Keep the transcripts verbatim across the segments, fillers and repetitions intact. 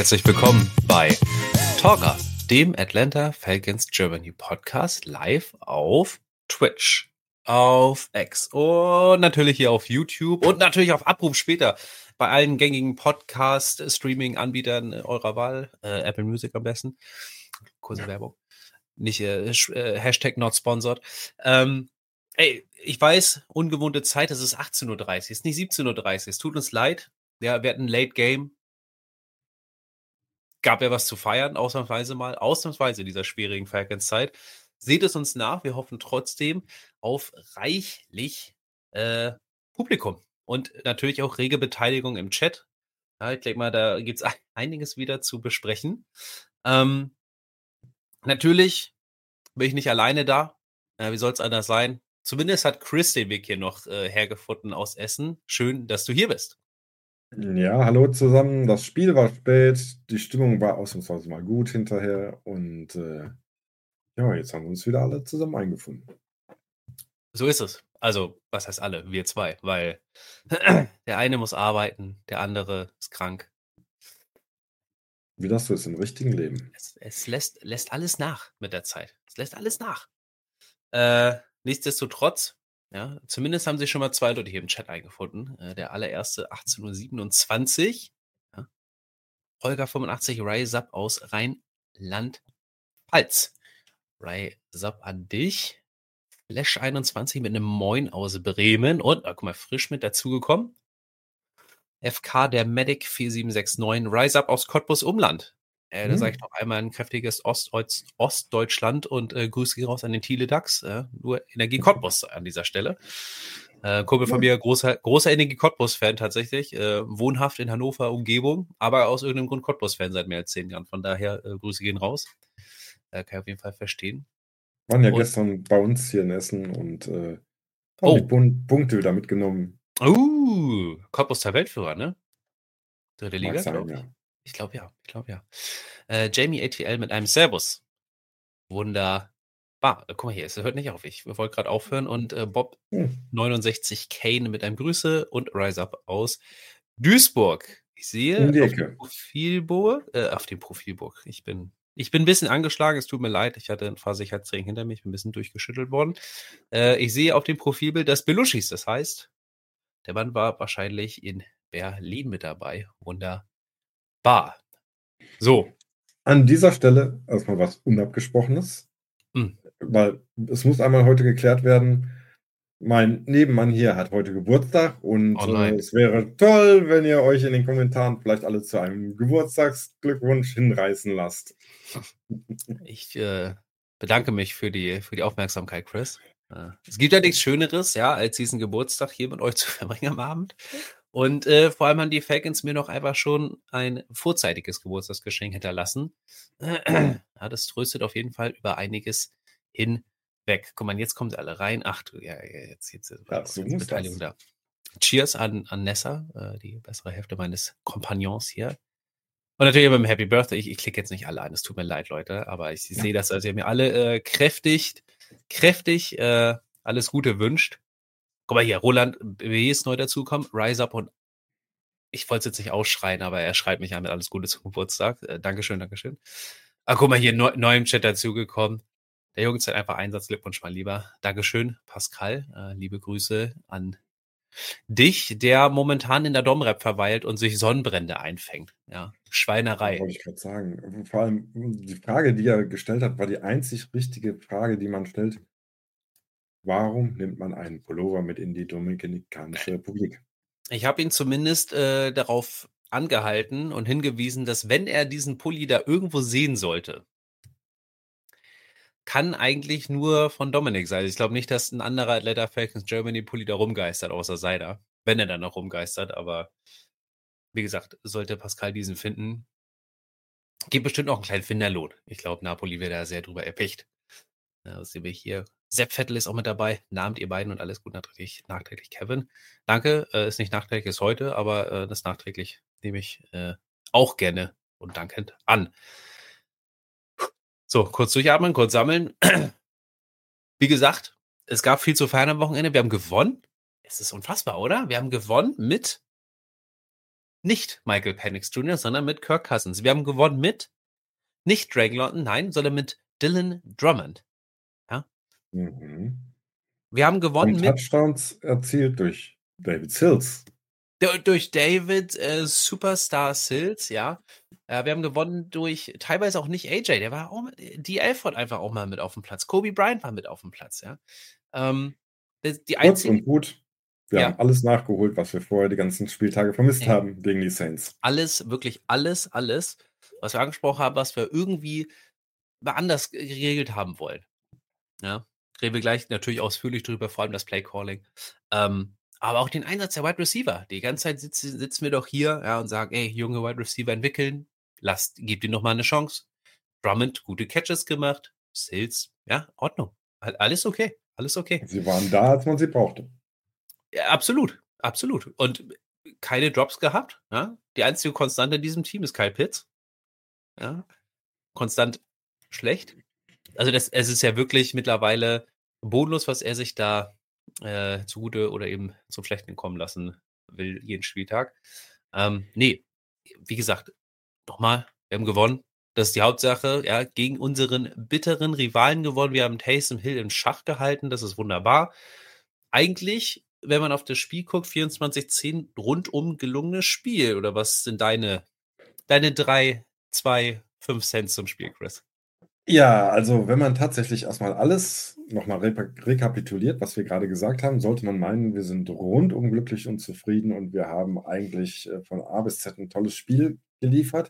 Herzlich willkommen bei Talker, dem Atlanta Falcons Germany Podcast, live auf Twitch, auf X und natürlich hier auf YouTube und natürlich auf Abruf später bei allen gängigen Podcast-Streaming-Anbietern eurer Wahl, äh, Apple Music am besten. Kurze Werbung. Nicht äh, äh, Hashtag not sponsored. Ähm, ey, ich weiß, ungewohnte Zeit, es ist achtzehn Uhr dreißig, es ist nicht siebzehn Uhr dreißig, es tut uns leid. Ja, wir hatten ein Late Game. Gab ja was zu feiern, ausnahmsweise mal, ausnahmsweise in dieser schwierigen Falcons-Zeit. Seht es uns nach, wir hoffen trotzdem auf reichlich äh, Publikum und natürlich auch rege Beteiligung im Chat. Ja, ich denke mal, da gibt es einiges wieder zu besprechen. Ähm, natürlich bin ich nicht alleine da. Äh, wie soll es anders sein? Zumindest hat Chris den Weg hier noch äh, hergefunden aus Essen. Schön, dass du hier bist. Ja, hallo zusammen. Das Spiel war spät, die Stimmung war ausnahmsweise mal gut hinterher und äh, ja, jetzt haben wir uns wieder alle zusammen eingefunden. So ist es. Also, was heißt alle? Wir zwei, weil der eine muss arbeiten, der andere ist krank. Wie das so ist im richtigen Leben. Es, es lässt, lässt alles nach mit der Zeit. Es lässt alles nach. Äh, nichtsdestotrotz, ja, zumindest haben sich schon mal zwei Leute hier im Chat eingefunden. Äh, der allererste achtzehn Uhr siebenundzwanzig. Ja. Holger fünfundachtzig, Rise Up aus Rheinland-Pfalz. Rise Up an dich. Flash einundzwanzig mit einem Moin aus Bremen. Und, oh, guck mal, frisch mit dazugekommen. F K, der Medic vier sieben sechs neun, Rise Up aus Cottbus Umland. Äh, da Hm. sage ich noch einmal ein kräftiges Ost Ostdeutschland und äh, Grüße gehen raus an den Thiele Dax. Äh, nur Energie Cottbus an dieser Stelle. Äh, Kumpel von mir, großer, großer Energie Cottbus-Fan tatsächlich. Äh, wohnhaft in Hannover Umgebung, aber aus irgendeinem Grund Cottbus-Fan seit mehr als zehn Jahren. Von daher äh, Grüße gehen raus. Äh, kann ich auf jeden Fall verstehen. Waren ja Und- gestern bei uns hier in Essen und äh, haben Oh. die Pun- Punkte wieder mitgenommen. Uh, Cottbus der Weltführer, ne? Dritte Mag Liga, sein, glaube ich. ja. Ich glaube ja, ich glaube ja. Äh, Jamie A T L mit einem Servus. Wunderbar. Äh, guck mal hier, es hört nicht auf. Ich wollte gerade aufhören und äh, Bob Hm. neunundsechzig Kane mit einem Grüße und Rise Up aus Duisburg. Ich sehe Um die auf Ecke. dem Profilburg, äh, auf dem Profilburg. Ich bin, ich bin ein bisschen angeschlagen, es tut mir leid. Ich hatte ein Fahrsicherheitstraining hinter mir, ich bin ein bisschen durchgeschüttelt worden. Äh, ich sehe auf dem Profilbild das Belushis, das heißt, der Mann war wahrscheinlich in Berlin mit dabei. Wunderbar. So. An dieser Stelle erstmal was Unabgesprochenes, Hm. weil es muss einmal heute geklärt werden. Mein Nebenmann hier hat heute Geburtstag und Oh äh, nein. es wäre toll, wenn ihr euch in den Kommentaren vielleicht alle zu einem Geburtstagsglückwunsch hinreißen lasst. Ich äh, bedanke mich für die, für die Aufmerksamkeit, Chris. Äh, es gibt ja nichts Schöneres, ja, als diesen Geburtstag hier mit euch zu verbringen am Abend. Und äh, vor allem haben die Falcons mir noch einfach schon ein vorzeitiges Geburtstagsgeschenk hinterlassen. Ja, das tröstet auf jeden Fall über einiges hinweg. Guck mal, jetzt kommen sie alle rein. Ach du, ja, jetzt, jetzt, jetzt, Ja, so jetzt muss Beteiligung das. da. Cheers an, an Nessa, äh, die bessere Hälfte meines Kompagnons hier. Und natürlich beim Happy Birthday, ich, ich klicke jetzt nicht alle an, es tut mir leid, Leute, aber ich sehe das, dass ihr mir alle äh, kräftig, kräftig äh, alles Gute wünscht. Guck mal hier, Roland B. ist neu dazugekommen, Rise Up und ich wollte es jetzt nicht ausschreien, aber er schreibt mich an mit alles Gute zum Geburtstag. Äh, Dankeschön, Dankeschön. Ah, guck mal hier, neu, neu im Chat dazugekommen. Der Junge hat einfach Einsatz, Glückwunsch mal lieber. Dankeschön, Pascal. Äh, liebe Grüße an dich, der momentan in der Domrep verweilt und sich Sonnenbrände einfängt. Ja, Schweinerei. Wollte ich gerade sagen. Vor allem die Frage, die er gestellt hat, war die einzig richtige Frage, die man stellt. Warum nimmt man einen Pullover mit in die Dominikanische Republik? Ich habe ihn zumindest äh, darauf angehalten und hingewiesen, dass wenn er diesen Pulli da irgendwo sehen sollte, kann eigentlich nur von Dominik sein. Ich glaube nicht, dass ein anderer Atlanta Falcons Germany Pulli da rumgeistert, außer Seider. Wenn er dann noch rumgeistert, aber wie gesagt, sollte Pascal diesen finden, gibt bestimmt auch einen kleinen Finderlohn. Ich glaube, Napoli wäre da sehr drüber erpicht. Ja, was sehen wir hier? Sepp Vettel ist auch mit dabei. Nahmt ihr beiden und alles gut nachträglich, nachträglich Kevin. Danke, äh, ist nicht nachträglich, ist heute, aber äh, das nachträglich nehme ich äh, auch gerne und dankend an. So, kurz durchatmen, kurz sammeln. Wie gesagt, es gab viel zu feiern am Wochenende. Wir haben gewonnen. Es ist unfassbar, oder? Wir haben gewonnen mit nicht Michael Penix Junior, sondern mit Kirk Cousins. Wir haben gewonnen mit nicht Drake London, nein, sondern mit Dylan Drummond. Ja? Mhm. Wir haben gewonnen Und mit Touchdowns erzielt durch David Sills. du- durch David äh, Superstar Sills, ja. Äh, wir haben gewonnen durch teilweise auch nicht A J, der war auch mit, D. Alford einfach auch mal mit auf dem Platz. Kobe Bryant war mit auf dem Platz, ja. Ähm, die die Kurz und einzigen, gut, wir ja, haben alles nachgeholt, was wir vorher die ganzen Spieltage vermisst ey, haben gegen die Saints. alles, wirklich alles, alles, was wir angesprochen haben, was wir irgendwie mal anders geregelt haben wollen. Ja, reden wir gleich natürlich ausführlich drüber, vor allem das Play-Calling. Ähm, aber auch den Einsatz der Wide Receiver. Die ganze Zeit sitzen, sitzen wir doch hier, ja, und sagen, ey, junge Wide Receiver entwickeln, lasst, gebt ihnen noch mal eine Chance. Drummond, gute Catches gemacht. Sills, ja, Ordnung. Al- Alles okay, alles okay. Sie waren da, als man sie brauchte. Ja, absolut, absolut. Und keine Drops gehabt. Ja? Die einzige Konstante in diesem Team ist Kyle Pitts. Ja? Konstant schlecht. Also das, es ist ja wirklich mittlerweile bodenlos, was er sich da äh, zugute oder eben zum Schlechten kommen lassen will, jeden Spieltag. Ähm, nee, wie gesagt, nochmal, wir haben gewonnen. Das ist die Hauptsache, ja, gegen unseren bitteren Rivalen gewonnen. Wir haben Taysom Hill im Schach gehalten, das ist wunderbar. Eigentlich, wenn man auf das Spiel guckt, vierundzwanzig zehn rundum gelungenes Spiel. Oder was sind deine, deine drei, zwei, fünf Cent zum Spiel, Chris? Ja, also wenn man tatsächlich erstmal alles nochmal repa rekapituliert, was wir gerade gesagt haben, sollte man meinen, wir sind rundum glücklich und zufrieden und wir haben eigentlich äh, von A bis Z ein tolles Spiel geliefert.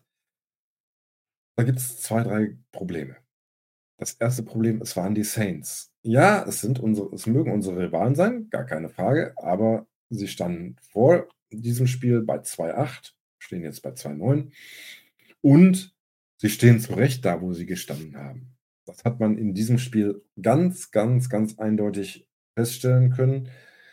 Da gibt es zwei, drei Probleme. Das erste Problem, es waren die Saints. Ja, es sind unsere, es mögen unsere Rivalen sein, gar keine Frage, aber sie standen vor diesem Spiel bei zwei acht, stehen jetzt bei zwei neun und sie stehen zu Recht da, wo sie gestanden haben. Das hat man in diesem Spiel ganz, ganz, ganz eindeutig feststellen können.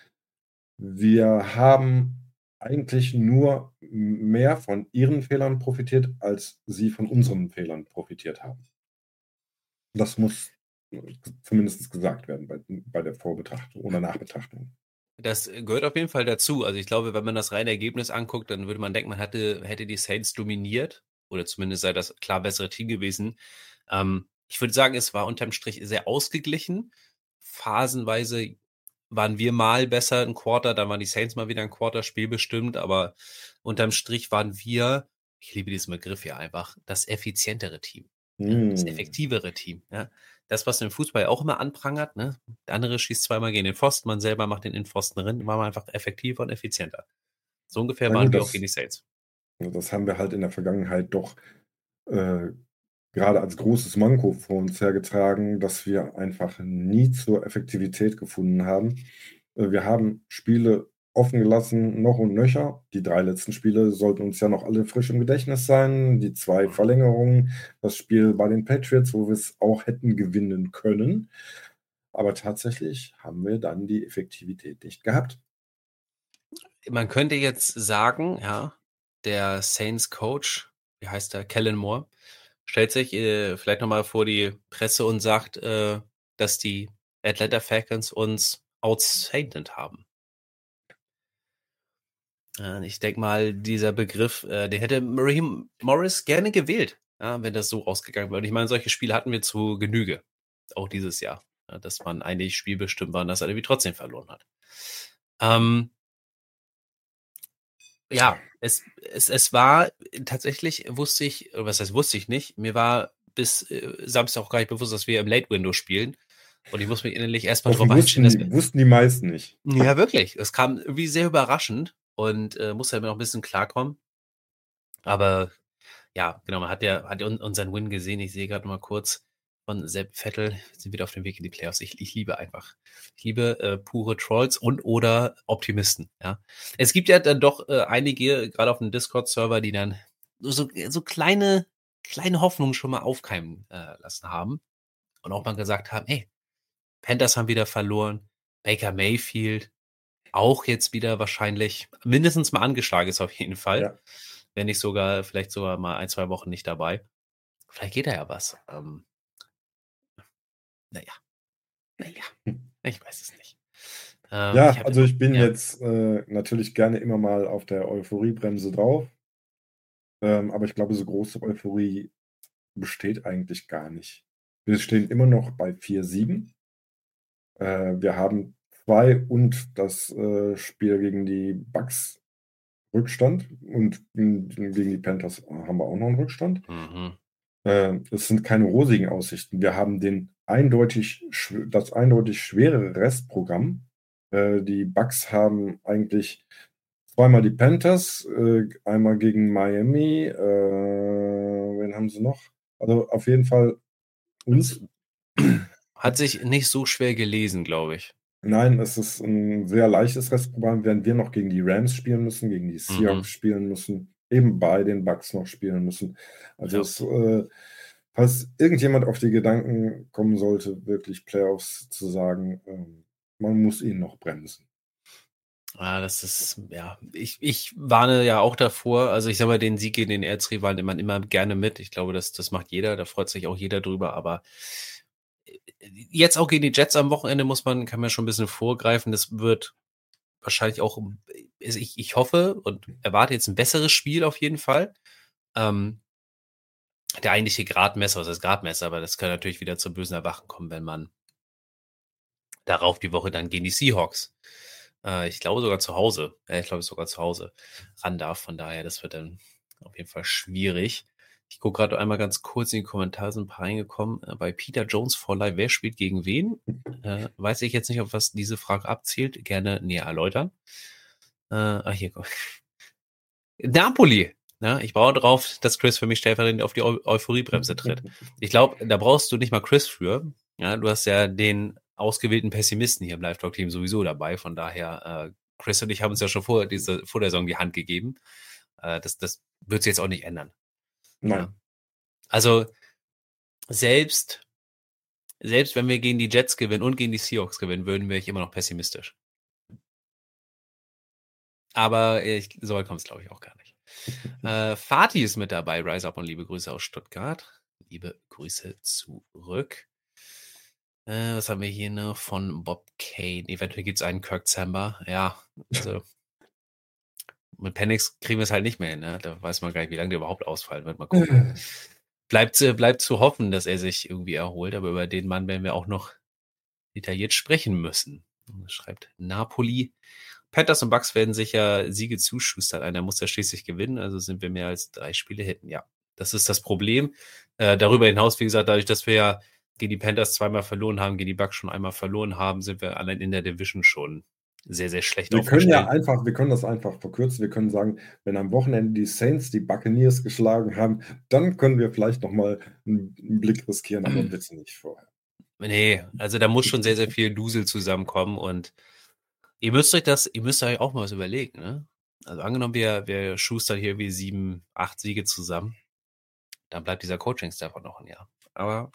Wir haben eigentlich nur mehr von ihren Fehlern profitiert, als sie von unseren Fehlern profitiert haben. Das muss äh, zumindest gesagt werden bei, bei der Vorbetrachtung oder Nachbetrachtung. Das gehört auf jeden Fall dazu. Also ich glaube, wenn man das reine Ergebnis anguckt, dann würde man denken, man hatte, hätte die Saints dominiert. Oder zumindest sei das klar bessere Team gewesen. Ähm, ich würde sagen, es war unterm Strich sehr ausgeglichen. Phasenweise waren wir mal besser ein Quarter, dann waren die Saints mal wieder ein Quarter spielbestimmt, aber unterm Strich waren wir, ich liebe diesen Begriff hier einfach, das effizientere Team. Ja, das Hm. effektivere Team. Ja. Das, was im Fußball auch immer anprangert, ne? Der andere schießt zweimal gegen den Pfosten, man selber macht den in den Pfosten rein, war man einfach effektiver und effizienter. So ungefähr Na waren gut, wir auch gegen das, die Saints. das haben wir halt in der Vergangenheit doch äh, gerade als großes Manko vor uns hergetragen, dass wir einfach nie zur Effektivität gefunden haben. Äh, wir haben Spiele offen gelassen, noch und nöcher. Die drei letzten Spiele sollten uns ja noch alle frisch im Gedächtnis sein. Die zwei Verlängerungen, das Spiel bei den Patriots, wo wir es auch hätten gewinnen können. Aber tatsächlich haben wir dann die Effektivität nicht gehabt. Man könnte jetzt sagen, ja, der Saints Coach, wie heißt der, Kellen Moore, stellt sich äh, vielleicht nochmal vor die Presse und sagt, äh, dass die Atlanta Falcons uns outsainted haben. Äh, ich denke mal, dieser Begriff, äh, den hätte Raheem Morris gerne gewählt, ja, wenn das so ausgegangen wäre. Und ich meine, solche Spiele hatten wir zu Genüge, auch dieses Jahr, ja, dass man eigentlich spielbestimmt war und das irgendwie trotzdem verloren hat. Ähm, ja, es, es, es war tatsächlich, wusste ich, oder was heißt wusste ich nicht, mir war bis äh, Samstag auch gar nicht bewusst, dass wir im Late Window spielen. Und ich muss mich innerlich erstmal drauf Hoffen einstellen, dass wir. wussten, wussten die meisten nicht. Ja, wirklich. Es kam irgendwie sehr überraschend und äh, musste halt noch ein bisschen klarkommen. Aber ja, genau, man hat ja, hat ja un- unseren Win gesehen. Ich sehe gerade mal kurz von Sepp Vettel. Wir sind wieder auf dem Weg in die Playoffs. Ich, ich liebe einfach. Ich liebe äh, pure Trolls und oder Optimisten. Ja, es gibt ja dann doch äh, einige, gerade auf dem Discord-Server, die dann so, so kleine, kleine Hoffnungen schon mal aufkeimen äh, lassen haben und auch mal gesagt haben, hey, Panthers haben wieder verloren, Baker Mayfield auch jetzt wieder wahrscheinlich mindestens mal angeschlagen ist auf jeden Fall. Ja. Wenn nicht sogar, vielleicht sogar mal ein, zwei Wochen nicht dabei. Vielleicht geht da ja was. Ähm, naja, naja, ich weiß es nicht. Ähm, ich Ja, habe also ich bin ja. jetzt äh, natürlich gerne immer mal auf der Euphoriebremse drauf. Ähm, aber ich glaube, so große Euphorie besteht eigentlich gar nicht. Wir stehen immer noch bei vier sieben. Äh, wir haben zwei und das äh, Spiel gegen die Bucks Rückstand und m, gegen die Panthers haben wir auch noch einen Rückstand. Mhm. Äh, es sind keine rosigen Aussichten. Wir haben den eindeutig, schw- das eindeutig schwerere Restprogramm. Äh, die Bucks haben eigentlich zweimal die Panthers, äh, einmal gegen Miami. Äh, wen haben sie noch? Also auf jeden Fall Es uns. hat sich nicht so schwer gelesen, glaube ich. Nein, es ist ein sehr leichtes Restprogramm, während wir noch gegen die Rams spielen müssen, gegen die Mhm. Seahawks spielen müssen, eben bei den Bucks noch spielen müssen. Also Ja. es, äh, falls irgendjemand auf die Gedanken kommen sollte, wirklich Playoffs zu sagen, ähm, man muss ihn noch bremsen. Ah, das ist, ja, ich, ich warne ja auch davor. Also ich sag mal, den Sieg gegen den Erzrivalen nimmt man immer gerne mit. Ich glaube, das, das macht jeder, da freut sich auch jeder drüber. Aber äh, jetzt auch gegen die Jets am Wochenende muss man, kann man schon ein bisschen vorgreifen. Das wird wahrscheinlich auch, also ich, ich hoffe und erwarte jetzt ein besseres Spiel auf jeden Fall. Ähm, der eigentliche Gradmesser, was ist Gradmesser, aber das kann natürlich wieder zu bösen Erwachen kommen, wenn man darauf die Woche dann gegen die Seahawks, äh, ich glaube sogar zu Hause, äh, ich glaube sogar zu Hause ran darf. Von daher, das wird dann auf jeden Fall schwierig. Ich gucke gerade einmal ganz kurz in die Kommentare, sind ein paar reingekommen. Äh, bei Peter Jones for Life, wer spielt gegen wen? Äh, weiß ich jetzt nicht, auf was diese Frage abzielt. Gerne näher erläutern. Äh, ah, hier, guck. Napoli. Ja, ich baue drauf, dass Chris für mich stellvertretend auf die Eu Euphoriebremse tritt. Ich glaube, da brauchst du nicht mal Chris für. Ja, du hast ja den ausgewählten Pessimisten hier im Live-Talk-Team sowieso dabei. Von daher, äh, Chris und ich haben uns ja schon vor, diese, vor der Saison die Hand gegeben. Äh, das das wird sich jetzt auch nicht ändern. Ja. Nein. Also selbst, selbst wenn wir gegen die Jets gewinnen und gegen die Seahawks gewinnen, würden wir immer noch pessimistisch. Aber ich, so weit kommt es, glaube ich, auch gar nicht. Äh, Fatih ist mit dabei. Rise Up und liebe Grüße aus Stuttgart. Liebe Grüße zurück. Äh, was haben wir hier noch von Bob Kane? Eventuell gibt es einen Kirk Zamba. Ja, also mit Penix kriegen wir es halt nicht mehr hin. Ne? Da weiß man gar nicht, wie lange der überhaupt ausfallen wird. Mal gucken. Bleibt, äh, bleibt zu hoffen, dass er sich irgendwie erholt. Aber über den Mann werden wir auch noch detailliert sprechen müssen. Schreibt Napoli. Panthers und Bucks werden sicher Siege zuschustern. Einer muss ja schließlich gewinnen, also sind wir mehr als drei Spiele hinten. Ja, das ist das Problem. Äh, darüber hinaus, wie gesagt, dadurch, dass wir ja gegen die Panthers zweimal verloren haben, gegen die Bucks schon einmal verloren haben, sind wir allein in der Division schon sehr, sehr schlecht Wir können ja aufgestellt. einfach, wir können das einfach verkürzen. Wir können sagen, wenn am Wochenende die Saints die Buccaneers geschlagen haben, dann können wir vielleicht noch mal einen, einen Blick riskieren, aber bitte nicht vorher. Nee, also da muss schon sehr, sehr viel Dusel zusammenkommen und ihr müsst euch das, ihr müsst euch auch mal was überlegen, ne? Also angenommen, wir, wir schustern hier wie sieben, acht Siege zusammen, dann bleibt dieser Coaching-Staff auch noch ein Jahr. Aber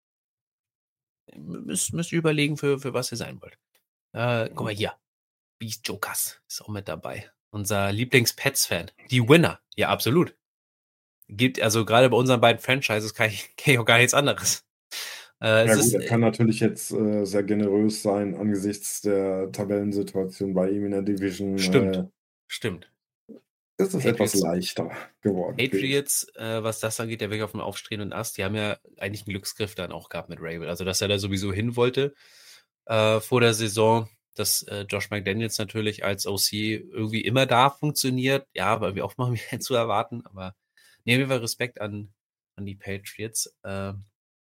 müsst, müsst ihr überlegen, für, für was ihr sein wollt. Äh, guck mal hier. Beast Jokers ist auch mit dabei. Unser Lieblings-Pets-Fan. Die Winner. Ja, absolut. Gibt, also gerade bei unseren beiden Franchises kann ich, kann ich auch gar nichts anderes. Äh, Ja es gut, ist, er äh, kann natürlich jetzt äh, sehr generös sein angesichts der Tabellensituation bei ihm in der Division. stimmt. Äh, Stimmt. ist es etwas Patriots, leichter geworden für ihn. Patriots, äh, was das angeht, der wirklich auf dem aufstrebenden Ast, die haben ja eigentlich einen Glücksgriff dann auch gehabt mit Rabel. Also, dass er da sowieso hin wollte äh, vor der Saison, dass äh, Josh McDaniels natürlich als O C irgendwie immer da funktioniert. Ja, weil wir auch mal mehr zu erwarten, aber nehmen wir Respekt an, an die Patriots. Äh,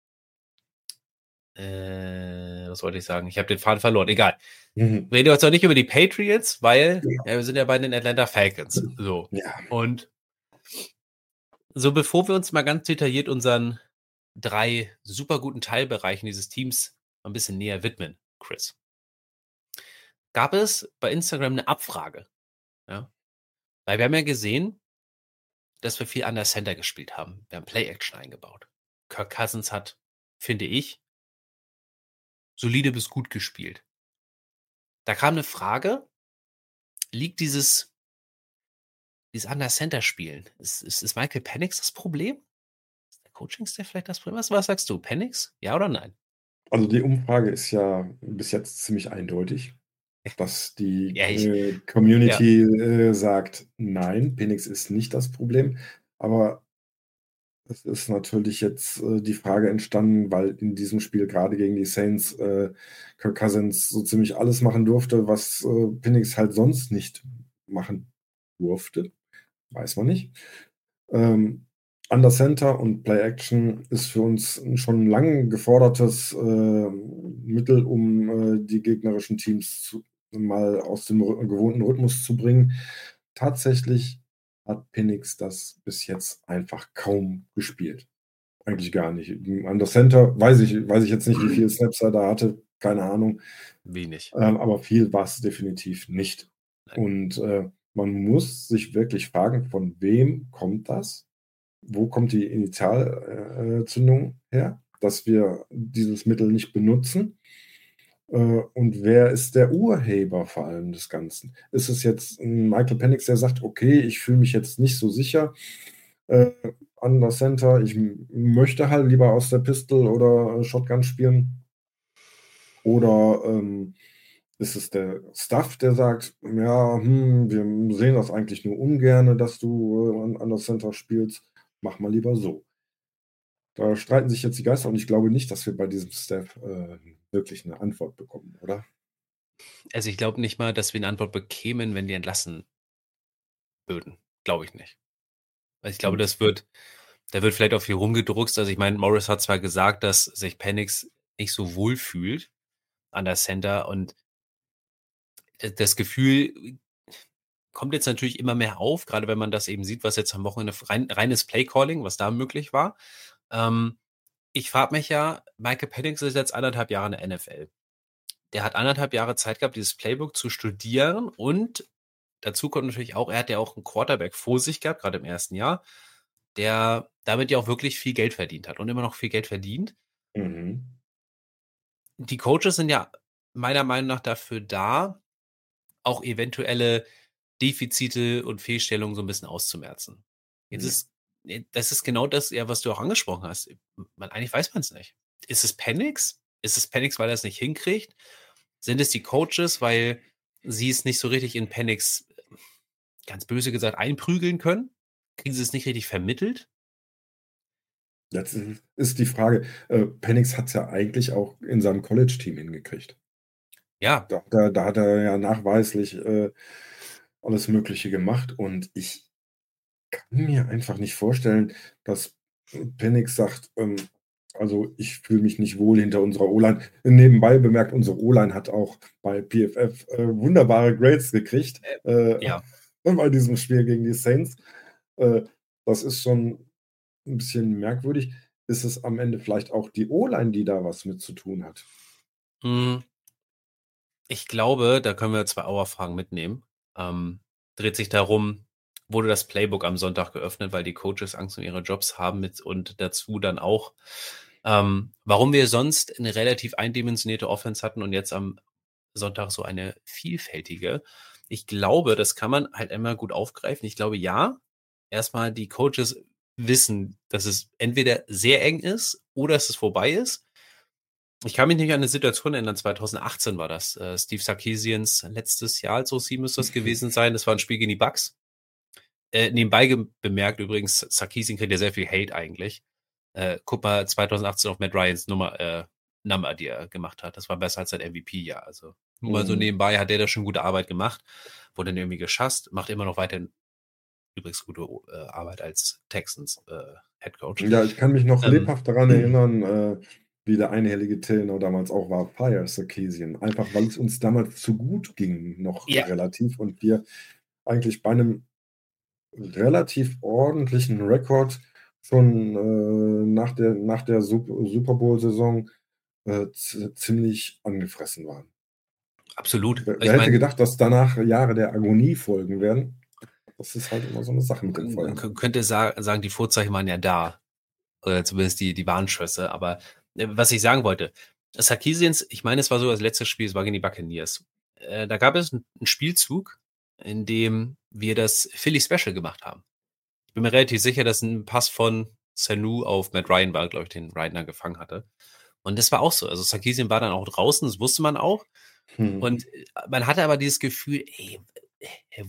äh, was wollte ich sagen? Ich habe den Faden verloren. Egal. Mhm. Reden wir jetzt auch nicht über die Patriots, weil ja, wir sind ja bei den Atlanta Falcons. So. Ja. Und so, bevor wir uns mal ganz detailliert unseren drei super guten Teilbereichen dieses Teams ein bisschen näher widmen, Chris, gab es bei Instagram eine Abfrage. Ja? Weil wir haben ja gesehen, dass wir viel an der Center gespielt haben. Wir haben Play-Action eingebaut. Kirk Cousins hat, finde ich, solide bis gut gespielt. Da kam eine Frage, liegt dieses, dieses an der Center spielen, ist, ist, ist Michael Penix das Problem? Ist der Coaching-Staff vielleicht das Problem? Was, was sagst du, Penix? Ja oder nein? Also die Umfrage ist ja bis jetzt ziemlich eindeutig. dass die Ja, ich, äh, ja, Community äh, sagt, nein, Penix ist nicht das Problem. Aber es ist natürlich jetzt äh, die Frage entstanden, weil in diesem Spiel gerade gegen die Saints äh, Kirk Cousins so ziemlich alles machen durfte, was äh, Penix halt sonst nicht machen durfte. Weiß man nicht. Ähm, Under Center und Play Action ist für uns ein schon lang gefordertes äh, Mittel, um äh, die gegnerischen Teams zu, mal aus dem rhy- gewohnten Rhythmus zu bringen. Tatsächlich hat Penix das bis jetzt einfach kaum gespielt. Eigentlich gar nicht. Under Center weiß ich, weiß ich jetzt nicht, wie viele Snaps er da hatte, keine Ahnung. wenig. Ähm, aber viel war es definitiv nicht. Nein. Und äh, man muss sich wirklich fragen, von wem kommt das? Wo kommt die Initialzündung her, dass wir dieses Mittel nicht benutzen? Äh, und wer ist der Urheber vor allem des Ganzen? Ist es jetzt ein Michael Penix, der sagt, okay, ich fühle mich jetzt nicht so sicher äh, an der Center, ich m- möchte halt lieber aus der Pistol oder Shotgun spielen? Oder ähm, ist es der Staff, der sagt, ja, hm, wir sehen das eigentlich nur ungerne, dass du äh, an, an der Center spielst, mach mal lieber so. Da streiten sich jetzt die Geister und ich glaube nicht, dass wir bei diesem Staff äh, wirklich eine Antwort bekommen, oder? Also ich glaube nicht mal, dass wir eine Antwort bekämen, wenn die entlassen würden. Glaube ich nicht. Also ich glaube, Hm. das wird, da wird vielleicht auch viel rumgedruckst. Also ich meine, Morris hat zwar gesagt, dass sich Penix nicht so wohl fühlt an der Center und äh, das Gefühl kommt jetzt natürlich immer mehr auf, gerade wenn man das eben sieht, was jetzt am Wochenende rein, reines Playcalling, was da möglich war. Ähm, ich frage mich ja, Michael Penix ist jetzt anderthalb Jahre in der N F L. Der hat anderthalb Jahre Zeit gehabt, dieses Playbook zu studieren und dazu kommt natürlich auch, er hat ja auch einen Quarterback vor sich gehabt, gerade im ersten Jahr, der damit ja auch wirklich viel Geld verdient hat und immer noch viel Geld verdient. Mhm. Die Coaches sind ja meiner Meinung nach dafür da, auch eventuelle Defizite und Fehlstellungen so ein bisschen auszumerzen. Jetzt Ja. ist ne, das ist genau das, ja, was du auch angesprochen hast. Man eigentlich weiß man es nicht. Ist es Penix? Ist es Penix, weil er es nicht hinkriegt? Sind es die Coaches, weil sie es nicht so richtig in Penix, ganz böse gesagt, einprügeln können? Kriegen sie es nicht richtig vermittelt? Jetzt ist ist die Frage, äh, Penix hat es ja eigentlich auch in seinem College-Team hingekriegt. Ja, Da hat er, da hat er ja nachweislich äh, alles Mögliche gemacht und ich kann mir einfach nicht vorstellen, dass Penix sagt, ähm, also ich fühle mich nicht wohl hinter unserer O-Line. Nebenbei bemerkt, unsere O-Line hat auch bei P F F äh, wunderbare Grades gekriegt äh, äh, ja. bei diesem Spiel gegen die Saints. Äh, das ist schon ein bisschen merkwürdig. Ist es am Ende vielleicht auch die O-Line, die da was mit zu tun hat? Hm, ich glaube, da können wir zwei Auerfragen mitnehmen. Ähm, dreht sich darum, wurde das Playbook am Sonntag geöffnet, weil die Coaches Angst um ihre Jobs haben mit und dazu dann auch, ähm, warum wir sonst eine relativ eindimensionierte Offense hatten und jetzt am Sonntag so eine vielfältige. Ich glaube, das kann man halt immer gut aufgreifen. Ich glaube, ja, erstmal die Coaches wissen, dass es entweder sehr eng ist oder dass es vorbei ist. Ich kann mich nicht an eine Situation erinnern, zwanzig achtzehn war das. Äh, Steve Sarkisians letztes Jahr als O C müsste das gewesen sein. Das war ein Spiel gegen die Bucks. Äh, nebenbei ge- bemerkt übrigens, Sarkisian kriegt ja sehr viel Hate eigentlich. Äh, guck mal zwanzig achtzehn auf Matt Ryans Nummer, äh, Nummer, die er gemacht hat. Das war besser als sein M V P-Jahr. Also nur mal so Mhm. nebenbei hat er da schon gute Arbeit gemacht. Wurde dann irgendwie geschasst. Macht immer noch weiterhin übrigens gute äh, Arbeit als Texans äh, Head Coach. Ja, ich kann mich noch Ähm, lebhaft daran erinnern, äh, wie der einhellige Tenor damals auch war, Fire Sarkisian. Einfach weil es uns damals zu gut ging, noch ja, relativ, und wir eigentlich bei einem relativ ordentlichen Rekord schon äh, nach der, nach der Sup- Super Bowl-Saison äh, z- ziemlich angefressen waren. absolut. Wer, wer Ich hätte meine, gedacht, dass danach Jahre der Agonie folgen werden? Das ist halt immer so eine Sache mit dem man Feuer. k- könnte sa sagen, die Vorzeichen waren ja da. Oder zumindest die, die Warnschüsse. Aber äh, was ich sagen wollte, Sarkisians, ich meine, es war so das letzte Spiel, es war gegen die Buccaneers. Äh, da gab es einen Spielzug, in dem wir das Philly Special gemacht haben. Ich bin mir relativ sicher, dass ein Pass von Sanu auf Matt Ryan war, glaube ich, den Ryan da gefangen hatte. Und das war auch so. Also Sarkisian war dann auch draußen, das wusste man auch. Mhm. Und äh, man hatte aber dieses Gefühl, ey, äh,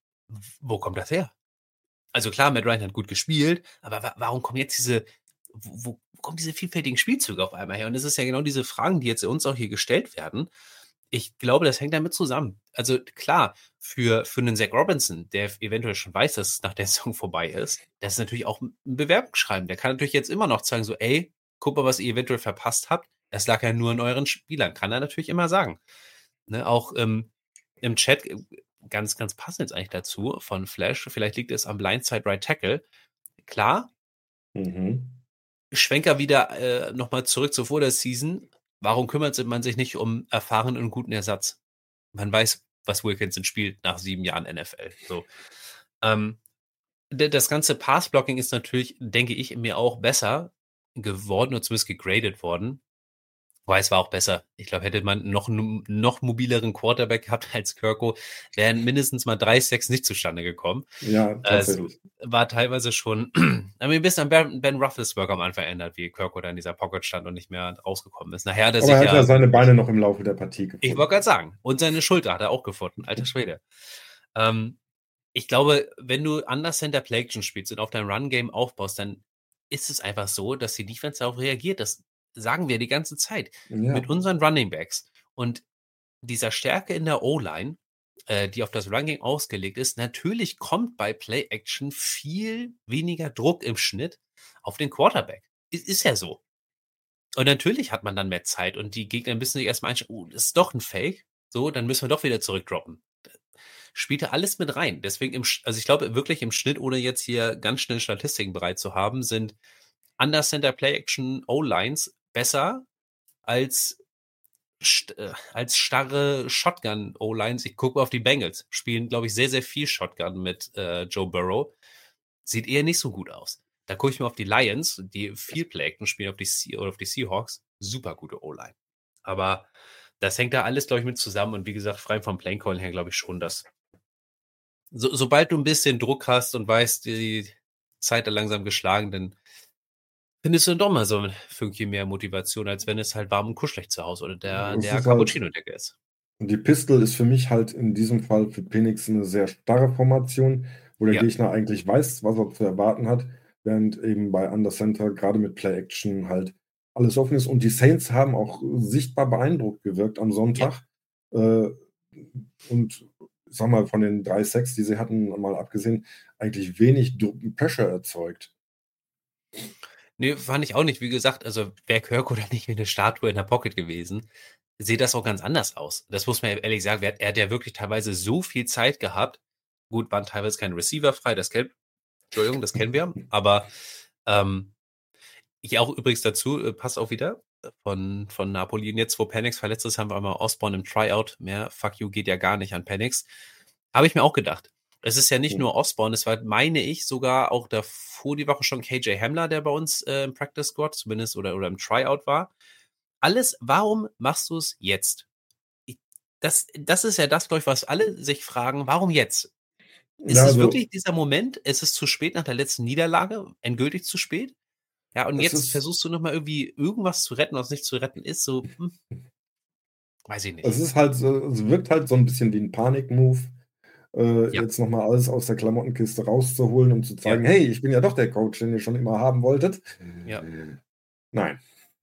wo kommt das her? Also klar, Matt Ryan hat gut gespielt, aber wa warum kommen jetzt diese wo wo wo kommen diese vielfältigen Spielzüge auf einmal her? Und das ist ja genau diese Fragen, die jetzt uns auch hier gestellt werden. Ich glaube, das hängt damit zusammen. Also klar, für für 'nen Zach Robinson, der eventuell schon weiß, dass es nach der Saison vorbei ist, das ist natürlich auch 'n 'n Bewerbungsschreiben. Der kann natürlich jetzt immer noch sagen so: „Ey, guck mal, was ihr eventuell verpasst habt. Das lag ja nur an euren Spielern." Kann er natürlich immer sagen. Ne, auch, ähm, im Chat, äh, ganz, ganz passend jetzt eigentlich dazu von Flash, vielleicht liegt es am Blindside Right Tackle. Klar, Mhm. Schwenker wieder, äh, noch mal zurück zu vor der Season. Warum kümmert man sich nicht um erfahrenen und guten Ersatz? Man weiß, was Wilkinson spielt nach sieben Jahren N F L, so. Ähm, d das ganze Pass-Blocking ist natürlich, denke ich, mir auch besser geworden oder zumindest gegradet worden. Wobei es war auch besser. Ich glaube, hätte man noch 'n noch mobileren Quarterback gehabt als Kirko, wären mindestens mal drei Sacks nicht zustande gekommen. Ja, Also, tatsächlich. war teilweise schon hat mich 'n bisschen an Ben Ben Roethlisberger am Anfang erinnert, wie Kirko da in dieser Pocket stand und nicht mehr rausgekommen ist. Nachher hat er Aber sich er hat ja ja seine wirklich Beine noch im Laufe der Partie ich wollte gefunden. grad sagen, und seine Schulter hat er auch gefunden, alter Schwede. Ähm, ich glaube, wenn du Under Center Play Action spielst und auf dein Run Game aufbaust, dann ist es einfach so, dass die Defense darauf reagiert. Das sagen wir die ganze Zeit Ja. mit unseren Running Backs und dieser Stärke in der O-Line, äh, die auf das Run Game ausgelegt ist. Natürlich kommt bei Play Action viel weniger Druck im Schnitt auf den Quarterback. Ist ist ja so. Und natürlich hat man dann mehr Zeit und die Gegner müssen sich erst mal einstellen: „Oh, das ist doch 'n Fake. So, dann müssen wir doch wieder zurückdroppen." Spielt da alles mit rein. Deswegen im Sch also, ich glaube wirklich im Schnitt, ohne jetzt hier ganz schnell Statistiken bereit zu haben, sind Under Center Play Action O-Lines besser als st äh, als starre Shotgun O-Lines. Ich gucke auf die Bengals, spielen, glaube ich, sehr, sehr viel Shotgun mit, äh, Joe Burrow. Sieht eher nicht so gut aus. Da gucke ich mal auf die Lions, die viel Play Action spielen, auf die Se oder auf die Seahawks. Super gute O-Line. Aber das hängt da alles, glaube ich, mit zusammen und wie gesagt, frei vom Playcalling her glaube ich schon, dass so sobald du 'n bisschen Druck hast und weißt, die Zeit hat langsam geschlagen, dann findest du dann doch mal so 'n Fünkchen mehr Motivation, als wenn es halt warm und kuschelig zu Hause oder der Es der ist halt Cappuccino-Decke ist. die Pistol ist für mich halt in diesem Fall für Penix 'ne sehr starre Formation, wo der Ja. Gegner eigentlich weiß, was er zu erwarten hat, während eben bei Under Center grade mit Play Action halt alles offen ist. Und die Saints haben auch sichtbar beeindruckt gewirkt am Ja. Sonntag. Äh, und ich sage mal, von den drei Sacks, die sie hatten, mal abgesehen, eigentlich wenig Dru Pressure erzeugt. Ne, fand ich auch nicht. Wie gesagt, also wäre Kirk da nicht wie 'ne Statue in der Pocket gewesen, sähe das auch ganz anders aus. Das muss man ja ehrlich sagen. Er hat ja wirklich teilweise so viel Zeit gehabt. Gut, waren teilweise keine Receiver frei, das kennt Entschuldigung, das kennen wir. Aber, ähm, ich auch übrigens dazu, äh, passt auch wieder, von von Napoli. Und jetzt, wo Penix verletzt ist, haben wir einmal Osborn im Tryout. Mehr Fuck you geht ja gar nicht an Penix. Habe ich mir auch gedacht. Es ist ja nicht Mhm. nur Osborn, es war, meine ich, sogar auch davor die Woche schon K J Hamler, der bei uns, äh, im Practice Squad zumindest oder oder im Tryout war. Alles warum machst du's jetzt? I das das ist ja das, glaube ich, was alle sich fragen: „Warum jetzt?" Ist Ja, es also wirklich dieser Moment? Es ist zu spät nach der letzten Niederlage, endgültig zu spät? Ja, und es jetzt ist versuchst du noch mal irgendwie irgendwas zu retten, was nicht zu retten ist, so, hm weiß ich nicht. es ist halt so es wirkt halt so 'n bisschen wie 'n Panik-Move, äh, Ja. jetzt noch mal alles aus der Klamottenkiste rauszuholen, um zu Ja. zeigen: „Hey, ich bin ja doch der Coach, den ihr schon immer haben wolltet." Ja. Nein.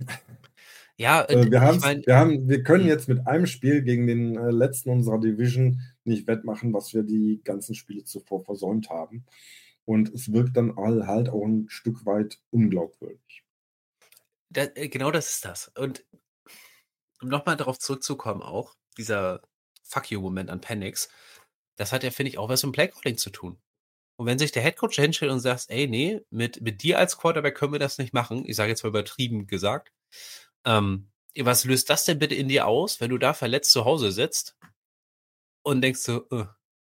Ja, Äh, und wir ich haben's meine wir haben wir können mhm. jetzt mit einem Spiel gegen den, äh, Letzten unserer Division nicht wettmachen, was wir die ganzen Spiele zuvor versäumt haben. Und es wirkt dann all halt auch 'n Stück weit unglaubwürdig. Da äh, genau das ist das. Und um noch mal darauf zurückzukommen auch, dieser Fuck you Moment an Penix, das hat ja, finde ich, auch was mit Playcalling zu tun. Und wenn sich der Headcoach da hinstellt und sagt: „Ey, ne, mit mit dir als Quarterback können wir das nicht machen." Ich sage jetzt mal übertrieben gesagt. Ähm, was löst das denn bitte in dir aus, wenn du da verletzt zu Hause sitzt und denkst so: „Äh"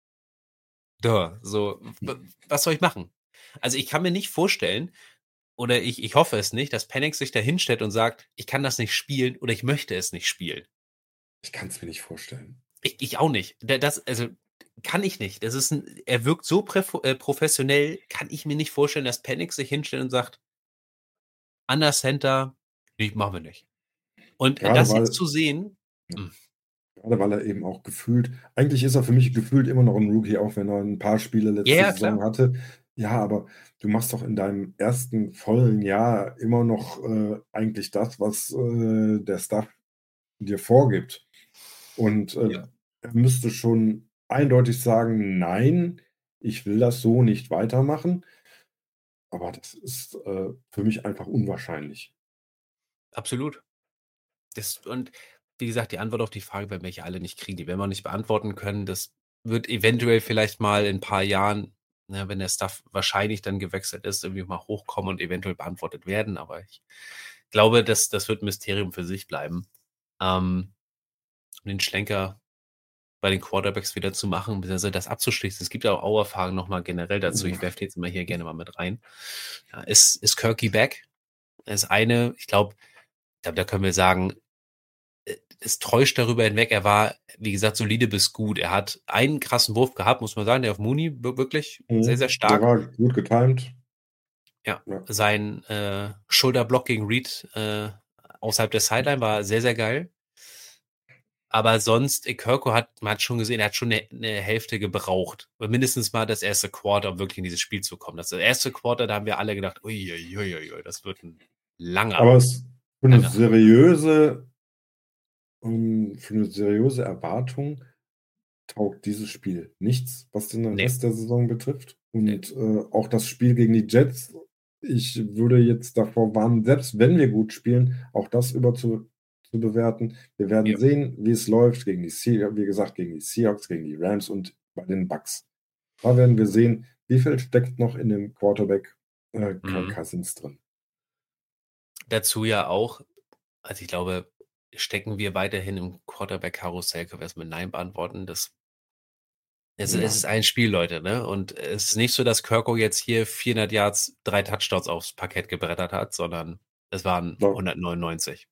„Duh", so, w was soll ich machen? Also, ich kann mir nicht vorstellen oder ich ich hoffe es nicht, dass Penix sich da hinstellt und sagt: „Ich kann das nicht spielen oder ich möchte es nicht spielen." Ich kann's mir nicht vorstellen. Ich ich auch nicht. Da das also, kann ich nicht. Das ist 'n er wirkt so präf äh, professionell, kann ich mir nicht vorstellen, dass Penix sich hinstellt und sagt Under Center, ne, machen wir nicht. Und Grade das jetzt weil zu sehen, ja. hm. Gerade weil er eben auch gefühlt, eigentlich ist er für mich gefühlt immer noch ein Rookie, auch wenn er ein paar Spiele Ja, letzte ja, Saison klar. hatte. Ja, aber du machst doch in deinem ersten vollen Jahr immer noch äh, eigentlich das, was äh, der Staff dir vorgibt. Und äh, Ja. er müsste schon eindeutig sagen, nein, ich will das so nicht weitermachen. Aber das ist äh, für mich einfach unwahrscheinlich. Absolut. Das und wie gesagt, die Antwort auf die Frage werden wir hier alle nicht kriegen. Die werden wir nicht beantworten können. Das wird eventuell vielleicht mal in 'n paar Jahren, ne, wenn der Stuff wahrscheinlich dann gewechselt ist, irgendwie mal hochkommen und eventuell beantwortet werden. Aber ich glaube, das das wird 'n Mysterium für sich bleiben. Ähm, um den Schlenker bei den Quarterbacks wieder zu machen, beziehungsweise das abzuschließen. Es gibt ja auch Auer-Fragen noch mal generell dazu. Ich werfe die jetzt immer hier gerne mal mit rein. Ja, ist ist Kirky back? Das eine, ich glaube ich glaube, da können wir sagen, äh, es täuscht darüber hinweg. Er war, wie gesagt, solide bis gut. Er hat einen krassen Wurf gehabt, muss man sagen, der auf Mooney wir wirklich sehr, sehr Mhm. Der stark. war gut getimed. Ja, Ja. sein, äh, Schulterblock gegen Reed, äh, außerhalb der Sideline war sehr, sehr geil. Aber sonst, äh, Kirko hat man hat schon gesehen, er hat schon 'ne 'ne Hälfte gebraucht. Oder mindestens mal das erste Quarter, um wirklich in dieses Spiel zu kommen. Das erste Quarter, da haben wir alle gedacht: „Ui, ui, ui, ui, ui, das wird 'n langer, Aber es für 'ne langer Tag.“ seriöse hm, für 'ne seriöse Erwartung taugt dieses Spiel nichts, was den Ne, Rest der Saison betrifft. ne, Und, äh, auch das Spiel gegen die Jets, ich würde jetzt davor warnen, selbst wenn wir gut spielen, auch das über zu zu bewerten. Wir werden ja, sehen, wie es läuft gegen die Sea wie gesagt, gegen die Seahawks, gegen die Rams und bei den Bucks. Da werden wir sehen, wie viel steckt noch in dem Quarterback, äh, Kirk mhm. Cousins drin. Dazu ja auch, also, ich glaube, stecken wir weiterhin im Quarterback-Karussell, können wir erst mit „Nein“ beantworten. Das es es ist Nein. ein Spiel, Leute, ne? Und es ist nicht so, dass Kirko jetzt hier vierhundert Yards, drei Touchdowns aufs Parkett gebrettert hat, sondern es waren Da hundertneunundneunzig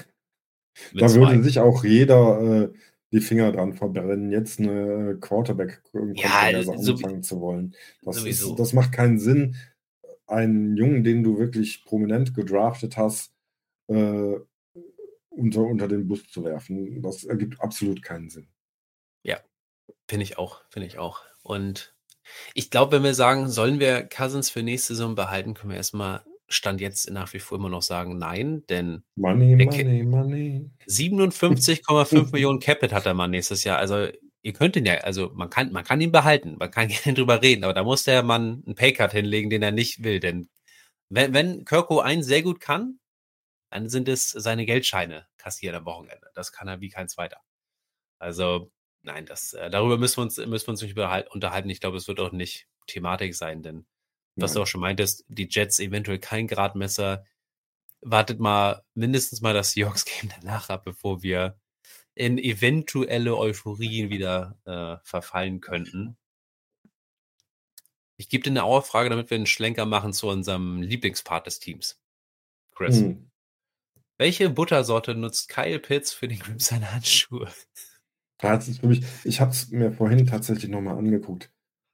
mit da zwei. würde sich auch jeder, äh, die Finger dran verbrennen, jetzt 'ne Ja, Quarterback-Kontroverse sow anfangen zu wollen. Das ist sowieso. das macht keinen Sinn, einen Jungen, den du wirklich prominent gedraftet hast, äh, unter unter den Bus zu werfen. Das ergibt absolut keinen Sinn. Ja, finde ich auch, finde ich auch. Und ich glaube, wenn wir sagen, sollen wir Cousins für nächste Saison behalten, können wir erst mal Stand jetzt nach wie vor immer noch sagen: „Nein“, denn Money, der Ki money, money. siebenundfünfzig Komma fünf Millionen Capit hat der Mann nächstes Jahr. Also, ihr könnt ihn ja also, man kann man kann ihn behalten. Man kann gerne drüber reden, aber da muss der Mann 'n Paycut hinlegen, den er nicht will. Denn wenn wenn Kirko eins sehr gut kann, dann sind es seine Geldscheine kassieren am Wochenende. Das kann er wie kein Zweiter. Also, nein, das äh, darüber müssen wir uns müssen wir uns nicht überhal unterhalten. Ich glaube, es wird auch nicht Thematik sein, denn was du auch Nein. schon meintest, die Jets eventuell kein Gradmesser. Wartet mal mindestens mal das Seahawks-Game danach ab, bevor wir in eventuelle Euphorien wieder, äh, verfallen könnten. Ich gebe dir 'ne Auer-Frage, damit wir 'n Schlenker machen zu unserem Lieblingspart des Teams. Chris, Mhm. welche Buttersorte nutzt Kyle Pitts für den Grip seiner Handschuhe? Ja, das ist für mich ich habe es mir vorhin tatsächlich noch mal angeguckt.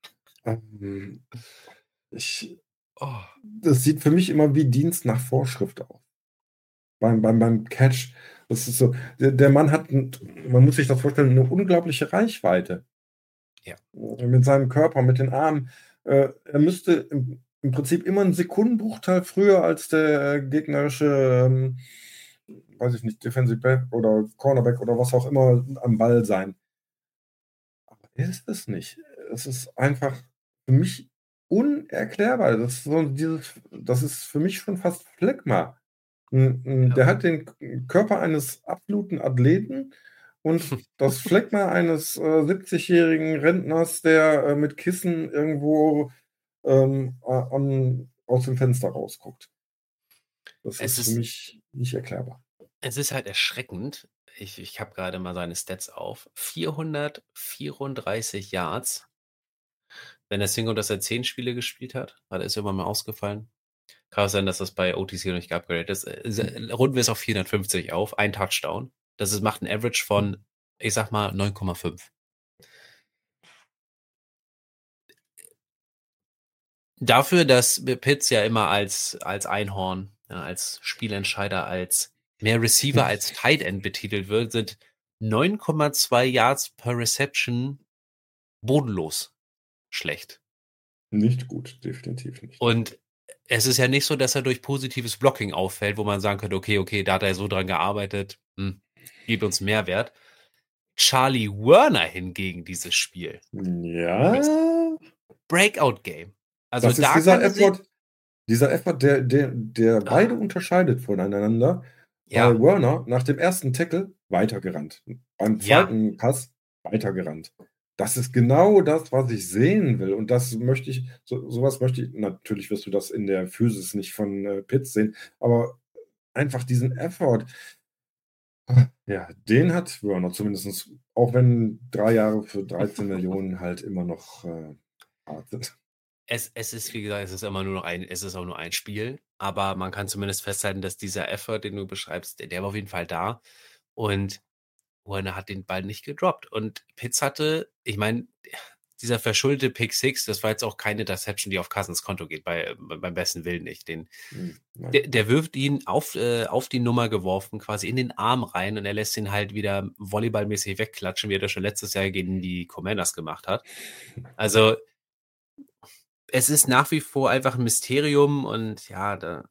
Ähm, ich Oh, das sieht für mich immer wie Dienst nach Vorschrift aus. Beim beim beim Catch. Das ist so der der Mann hat 'n man muss sich das vorstellen, 'ne unglaubliche Reichweite. ja. Äh, mit seinem Körper, mit den Armen. Äh, er müsste im im Prinzip immer 'n Sekundenbruchteil früher als der gegnerische, ähm, weiß ich nicht, Defensive Back oder Cornerback oder was auch immer am Ball sein. Aber ist es nicht. Es ist einfach für mich unerklärbar. Das ist so dieses das ist für mich schon fast Phlegma. Hm, hm, Ja. der hat den K Körper eines absoluten Athleten und das Phlegma eines, äh, siebzigjährigen Rentners, der, äh, mit Kissen irgendwo, ähm, a am aus dem Fenster rausguckt. Das Es ist für ist mich nicht erklärbar. es ist halt erschreckend. Ich ich habe grade mal seine Stats auf. vierhundertvierunddreißig Yards. Wenn das hinkommt, dass er zehn Spiele gespielt hat, weil er ist irgendwann mal ausgefallen. Kann auch sein, dass das bei O T C noch nicht geupgradet ist. Äh, s runden wir es auf vierhundertfünfzig auf, ein Touchdown. Das ist macht 'n Average von, ich sage mal, neun Komma fünf. Dafür, dass B Pitts ja immer als als Einhorn, ja, als Spielentscheider, als mehr Receiver als Tight End betitelt wird, sind neun Komma zwei Yards per Reception bodenlos schlecht. Nicht gut, definitiv nicht. Und es ist ja nicht so, dass er durch positives Blocking auffällt, wo man sagen könnte, okay, okay, da hat er so dran gearbeitet, hm, gibt uns Mehrwert. Charlie Werner hingegen dieses Spiel. Ja. Breakout-Game. Also Das ist da dieser kann er sich, Effort, dieser Effort, der, der, der beide unterscheidet voneinander. Bei ja, Werner nach dem ersten Tackle weitergerannt. Beim ja, zweiten Pass weitergerannt. Das ist genau das, was ich sehen will. Und das möchte ich, so, sowas möchte ich, natürlich wirst du das in der Physis nicht von äh, Pitts sehen, aber einfach diesen Effort. Ja, den hat Werner zumindest, auch wenn drei Jahre für dreizehn Millionen halt immer noch äh, hart sind. es, es ist, wie gesagt, es ist immer nur noch ein, es ist auch nur ein Spiel, aber man kann zumindest festhalten, dass dieser Effort, den du beschreibst, der, der war auf jeden Fall da. Und Werner hat den Ball nicht gedroppt. Und Pitts hatte, ich meine, dieser verschuldete Pick Six, das war jetzt auch keine Interception, die auf Cousins Konto geht, bei, beim besten Willen nicht. Den, Hm, nein. der, der wirft ihn auf, äh, auf die Nummer geworfen, quasi in den Arm rein und er lässt ihn halt wieder volleyballmäßig wegklatschen, wie er das schon letztes Jahr gegen die Commanders gemacht hat. Also, es ist nach wie vor einfach ein Mysterium und ja, da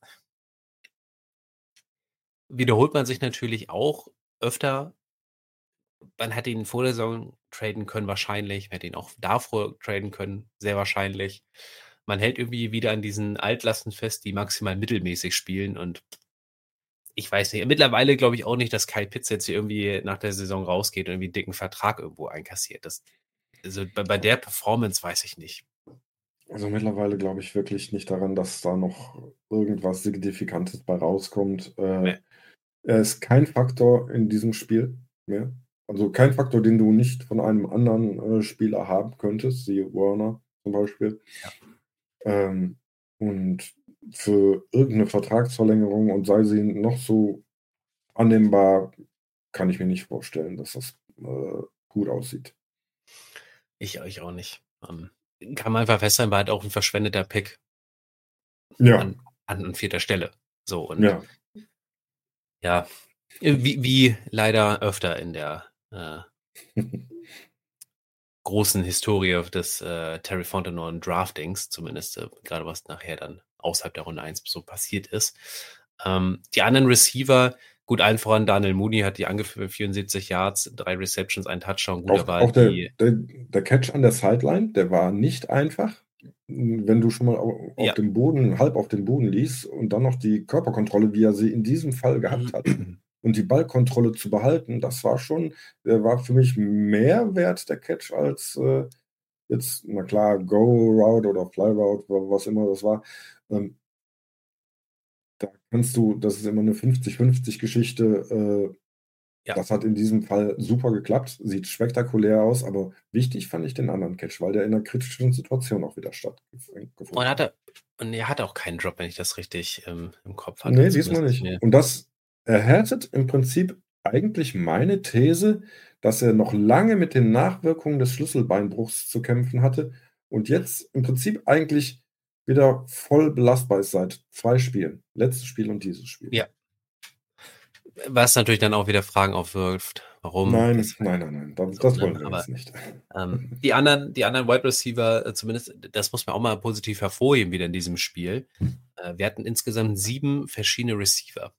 wiederholt man sich natürlich auch öfter. Man hätte ihn vor der Saison traden können, wahrscheinlich. Man hätte ihn auch davor traden können, sehr wahrscheinlich. Man hält irgendwie wieder an diesen Altlasten fest, die maximal mittelmäßig spielen. Und ich weiß nicht, mittlerweile glaube ich auch nicht, dass Kyle Pitts jetzt hier irgendwie nach der Saison rausgeht und irgendwie einen dicken Vertrag irgendwo einkassiert. Das, also bei, bei der Performance weiß ich nicht. Also mittlerweile glaube ich wirklich nicht daran, dass da noch irgendwas Signifikantes bei rauskommt. Äh, Nee. er ist kein Faktor in diesem Spiel mehr. Also kein Faktor, den du nicht von einem anderen äh, Spieler haben könntest, siehe Werner zum Beispiel. Ja. Ähm, und für irgendeine Vertragsverlängerung und sei sie noch so annehmbar, kann ich mir nicht vorstellen, dass das äh, gut aussieht. Ich euch auch nicht. Ähm, kann man einfach festhalten, war halt auch ein verschwendeter Pick Ja, an, an, an vierter Stelle. So und ja. ja, wie, wie leider öfter in der äh, großen Historie des äh, Terry Fontenot Draftings, zumindest äh, gerade was nachher dann außerhalb der Runde eins so passiert ist. Ähm, die anderen Receiver, gut, allen voran Daniel Mooney hat die angeführt, vierundsiebzig Yards, drei Receptions, ein Touchdown, gut, Auch, aber auch der, die, der, der Catch an der Sideline, der war nicht einfach. Wenn du schon mal auf, auf ja. dem Boden, halb auf dem Boden liegst und dann noch die Körperkontrolle, wie er sie in diesem Fall gehabt hat, und die Ballkontrolle zu behalten, das war schon, der war für mich mehr wert, der Catch, als äh, jetzt, na klar, Go-Route oder Fly-Route, was immer das war. Ähm, da kannst du, das ist immer eine fünfzig fünfzig Geschichte. Äh, Ja. Das hat in diesem Fall super geklappt, sieht spektakulär aus, aber wichtig fand ich den anderen Catch, weil der in einer kritischen Situation auch wieder stattgefunden Und, hat. hat er, und er hatte auch keinen Drop, wenn ich das richtig ähm, im Kopf hatte. Nee, diesmal Zumindest nicht. mir. Und das erhärtet im Prinzip eigentlich meine These, dass er noch lange mit den Nachwirkungen des Schlüsselbeinbruchs zu kämpfen hatte und jetzt im Prinzip eigentlich wieder voll belastbar ist seit zwei Spielen. Letztes Spiel und dieses Spiel. Ja. Was natürlich dann auch wieder Fragen aufwirft, warum. Nein, weshalb, nein, nein, nein, das, so, das ne? wollen wir Aber jetzt nicht. ähm, die anderen, die anderen Wide Receiver, äh, zumindest, das muss man auch mal positiv hervorheben wieder in diesem Spiel. Äh, wir hatten insgesamt sieben verschiedene Receiver.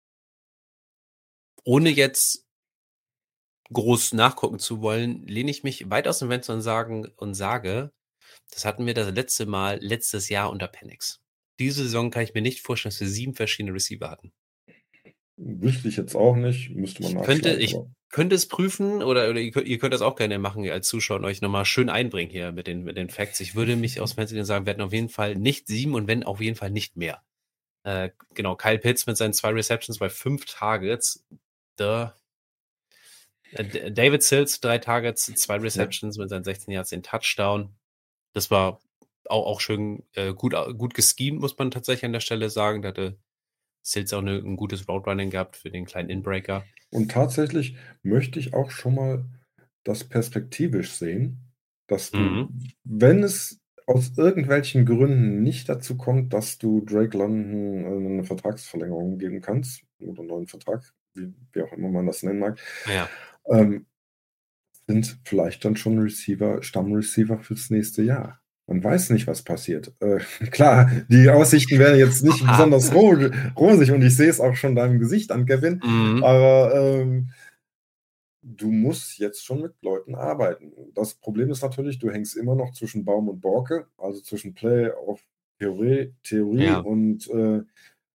Ohne jetzt groß nachgucken zu wollen, lehne ich mich weit aus dem Fenster und, sagen, und sage, das hatten wir das letzte Mal letztes Jahr unter Penix. Diese Saison kann ich mir nicht vorstellen, dass wir sieben verschiedene Receiver hatten. Wüsste ich jetzt auch nicht, müsste man Ich könnte, nachschlagen. ich aber könnte es prüfen oder, oder ihr, könnt, ihr könnt das auch gerne machen als Zuschauer und euch nochmal schön einbringen hier mit den, mit den Facts. Ich würde mich aus dem Fenster sagen, wir hatten auf jeden Fall nicht sieben und wenn auf jeden Fall nicht mehr. Äh, genau, Kyle Pitts mit seinen zwei Receptions bei fünf Targets. Da Äh, David Sills, drei Targets, zwei Receptions mit seinen sechzehn Yards, den Touchdown. Das war auch, auch schön äh, gut, gut geschemt, muss man tatsächlich an der Stelle sagen. Da hatte Sills auch eine, ein gutes Route Running gehabt für den kleinen Inbreaker. Und tatsächlich möchte ich auch schon mal das perspektivisch sehen, dass du, Mhm. wenn es aus irgendwelchen Gründen nicht dazu kommt, dass du Drake London äh, eine Vertragsverlängerung geben kannst oder einen neuen Vertrag, wie, wie auch immer man das nennen mag, Ja. ähm, sind vielleicht dann schon Receiver Stammreceiver fürs nächste Jahr. Man weiß nicht, was passiert. Äh, klar, die Aussichten wären jetzt nicht besonders ro rosig und ich sehe es auch schon deinem Gesicht an, Kevin, Mhm. aber, ähm, du musst jetzt schon mit Leuten arbeiten. Das Problem ist natürlich, du hängst immer noch zwischen Baum und Borke, also zwischen Playoff Theorie Theorie Ja. und, äh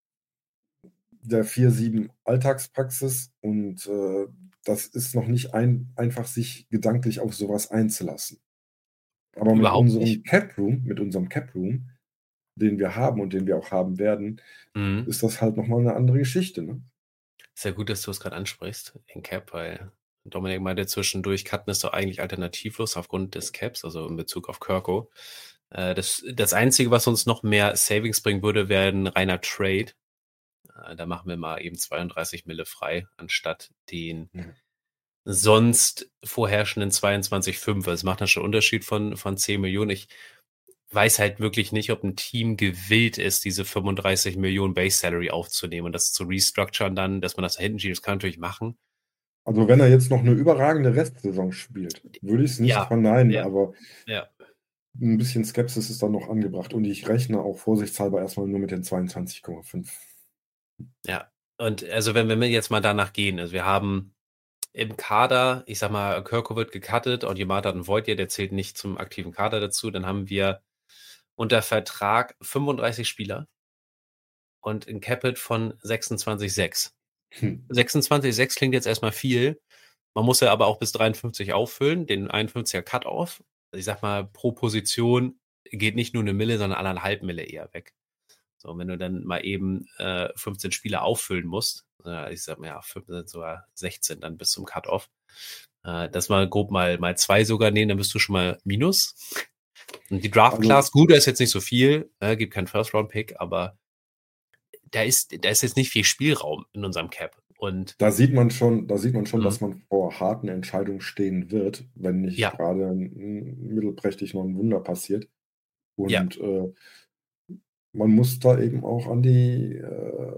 der vier sieben Alltagspraxis und, äh, das ist noch nicht ein einfach, sich gedanklich auf so was einzulassen. Aber mit Überhaupt nicht. unserem Cap Room mit unserem Cap Room, den wir haben und den wir auch haben werden, Mhm. ist das halt noch mal 'ne andere Geschichte, ne? Sehr gut, dass du es grad ansprichst, den Cap, weil Dominik meinte zwischendurch, cutten ist doch eigentlich alternativlos aufgrund des Caps, also in Bezug auf Kirko. Äh, das das Einzige, was uns noch mehr Savings bringen würde, wäre 'n reiner Trade. Äh, da machen wir mal eben zweiunddreißig Mille frei, anstatt den Ja. sonst vorherrschenden zweiundzwanzig Komma fünf. Also, es macht dann schon 'n Unterschied von von zehn Millionen. Ich weiß halt wirklich nicht, ob 'n Team gewillt ist, diese fünfunddreißig Millionen Base Salary aufzunehmen und das zu restructuren dann, dass man das da hinten schiebt. Das kann man natürlich machen. Also, wenn er jetzt noch 'ne überragende Restsaison spielt, würde ich's nicht Ja, verneinen, ja, aber ja. 'n bisschen Skepsis ist da noch angebracht und ich rechne auch vorsichtshalber erst mal nur mit den zweiundzwanzig Komma fünf. Ja, und also, wenn wenn wir jetzt mal danach gehen, also, wir haben im Kader, ich sage mal, Kirko wird gecuttet, Onyemata und Voit, der zählt nicht zum aktiven Kader dazu. Dann haben wir unter Vertrag fünfunddreißig Spieler und 'n Cap-Hit von sechsundzwanzig Komma sechs. Hm. sechsundzwanzig Komma sechs klingt jetzt erst mal viel. Man muss ja aber auch bis dreiundfünfzig auffüllen, den einundfünfziger Cut-Off. Ich sage mal, pro Position geht nicht nur 'ne Mille, sondern anderthalb Mille eher weg. So, und wenn du dann mal eben, äh, fünfzehn Spieler auffüllen musst, äh, ich sage mal, ja, fünf sind sogar sechzehn dann bis zum Cut-Off. Äh, das mal grob mal mal zwei sogar nehmen, dann bist du schon mal Minus. Und die Draft Also Class, gut, da ist jetzt nicht so viel, ne, gibt keinen First-Round-Pick, aber da ist da ist jetzt nicht viel Spielraum in unserem Cap und Da sieht man schon da sieht man schon, Mhm. dass man vor harten Entscheidungen stehen wird, wenn nicht Ja. grade 'n mittelprächtig noch 'n Wunder passiert. Ja. Und, äh, man muss da eben auch an die, äh,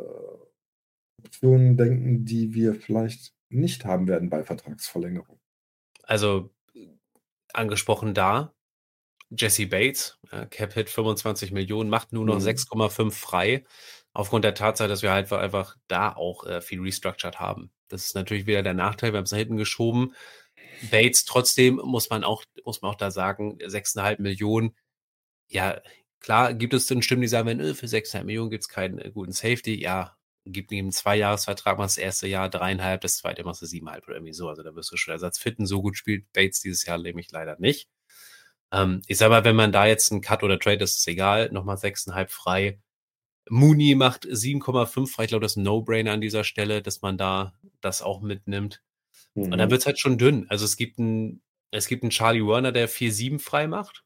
Optionen denken, die wir vielleicht nicht haben werden bei Vertragsverlängerung. Also, angesprochen da, Jessie Bates, äh, Cap-Hit fünfundzwanzig Millionen, macht nur noch Mhm. sechs Komma fünf frei, aufgrund der Tatsache, dass wir halt einfach da auch, äh, viel restructured haben. Das ist natürlich wieder der Nachteil, wir haben's nach hinten geschoben. Bates trotzdem muss man auch muss man auch da sagen, sechs Komma fünf Millionen. Ja, klar gibt es dann Stimmen, die sagen werden: „Äh, für sechs Komma fünf Millionen gibt's keinen, äh, guten Safety.“ Ja, gib ihm 'n Zweijahresvertrag, machst das erste Jahr drei Komma fünf, das zweite machst du sieben Komma fünf oder irgendwie so. Also, da wirst du schon Ersatz finden. So gut spielt Bates dieses Jahr nämlich leider nicht. Ähm, ich sage mal, wenn man da jetzt 'n Cut oder Trade, das ist egal, noch mal sechs Komma fünf frei. Mooney macht sieben Komma fünf frei. Ich glaube, das ist 'n No-Brainer an dieser Stelle, dass man da das auch mitnimmt. Und dann Mhm. wird's halt schon dünn. Also, es gibt 'n es gibt 'n Charlie Woerner, der vier sieben frei macht.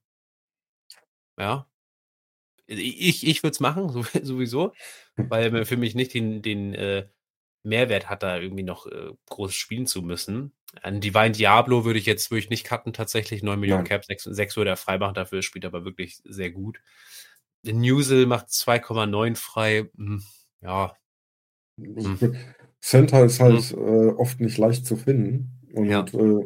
Ja. I ich ich würde es machen, sow sowieso, weil er für mich nicht den den, äh, Mehrwert hat, da irgendwie noch, äh, groß spielen zu müssen. Ein Divine Deablo würde ich jetzt würde ich nicht cutten tatsächlich, neun Millionen Nein. Cap, sechs sechs würde er freimachen, dafür spielt er aber wirklich sehr gut. Newsel macht zwei Komma neun frei, hm, ja. Hm. Center ist Hm. halt, äh, oft nicht leicht zu finden Ja. und, äh,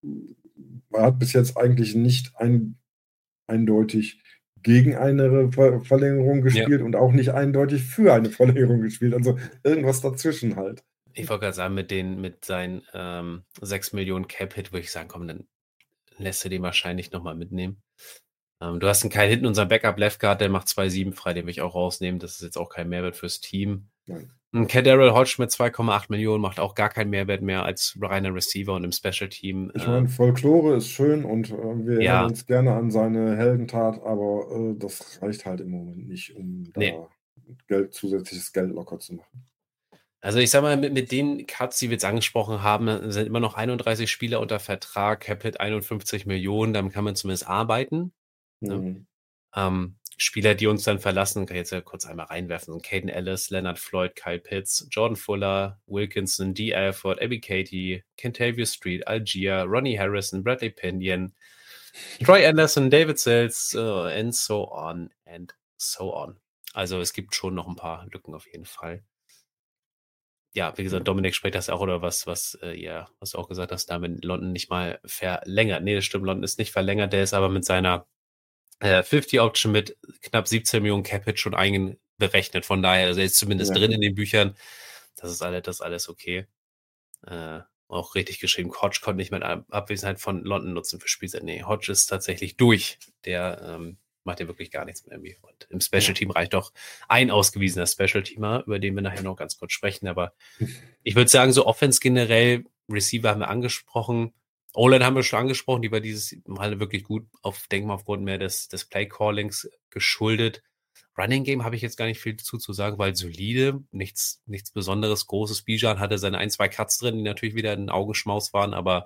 er hat bis jetzt eigentlich nicht ein eindeutig gegen eine Ver Verlängerung Ja. gespielt und auch nicht eindeutig für eine Verlängerung gespielt. Also, irgendwas dazwischen halt. Ich wollte grad sagen, mit den mit seinen, ähm, sechs Millionen Cap-Hit würde ich sagen: „Komm, dann lässt du den wahrscheinlich noch mal mitnehmen.“ Ähm, du hast 'n Kyle Hinton, unser Backup Left Guard, der macht zwei sieben frei, den will ich auch rausnehmen. Das ist jetzt auch kein Mehrwert fürs Team. Nein. 'N KhaDarel Hodge mit zwei Komma acht Millionen macht auch gar keinen Mehrwert mehr als reiner Receiver und im Special Team, Ich äh meine, Folklore ist schön und, äh, wir erinnern Ja. uns gerne an seine Heldentat, aber, äh, das reicht halt im Moment nicht, um Ne. da Geld zusätzliches Geld locker zu machen. Also, ich sage mal, mit mit den Cuts, die wir jetzt angesprochen haben, sind immer noch einunddreißig Spieler unter Vertrag, Cap-Hit einundfünfzig Millionen, damit kann man zumindest arbeiten, ne? Mhm. Ähm, Spieler, die uns dann verlassen, kann ich jetzt ja kurz einmal reinwerfen, Kaden Elliss, Leonard Floyd, Kyle Pitts, Jordan Fuller, Wilkinson, Dee Alford, Ebiketie, Kentavius Street, Allgeier, Ronnie Harrison, Bradley Pinion, Troy Anderson, David Sills, äh, and so on and so on. Also, es gibt schon noch 'n paar Lücken auf jeden Fall. ja, wie gesagt, Dominik spricht das auch, oder was, was, äh, ja, was du auch gesagt hast, da mit London nicht mal verlängert. Nee, das stimmt, London ist nicht verlängert, der ist aber mit seiner äh, fünfzig Option mit knapp siebzehn Millionen Cap-Hit schon einberechnet. Von daher, also er ist zumindest Ja. drin in den Büchern. Das ist alles, das ist alles okay. Äh, auch richtig geschrieben. Hodge konnte nicht mit Abwesenheit von London nutzen für Spielzeit. Nee, Hodge ist tatsächlich durch. Der ähm, macht ja wirklich gar nichts mehr irgendwie. Und im Special Team reicht doch ein ausgewiesener Special Teamer, über den wir nachher noch ganz kurz sprechen. Aber ich würde sagen, so Offense generell, Receiver haben wir angesprochen. O-Line haben wir schon angesprochen, die war dieses Mal wirklich gut, auf, denken wir, aufgrund mehr des, des Play-Callings geschuldet. Running Game habe ich jetzt gar nicht viel zu, zu sagen, weil solide, nichts, nichts Besonderes, Großes. Bijan hatte seine ein, zwei Cuts drin, die natürlich wieder ein Augenschmaus waren, aber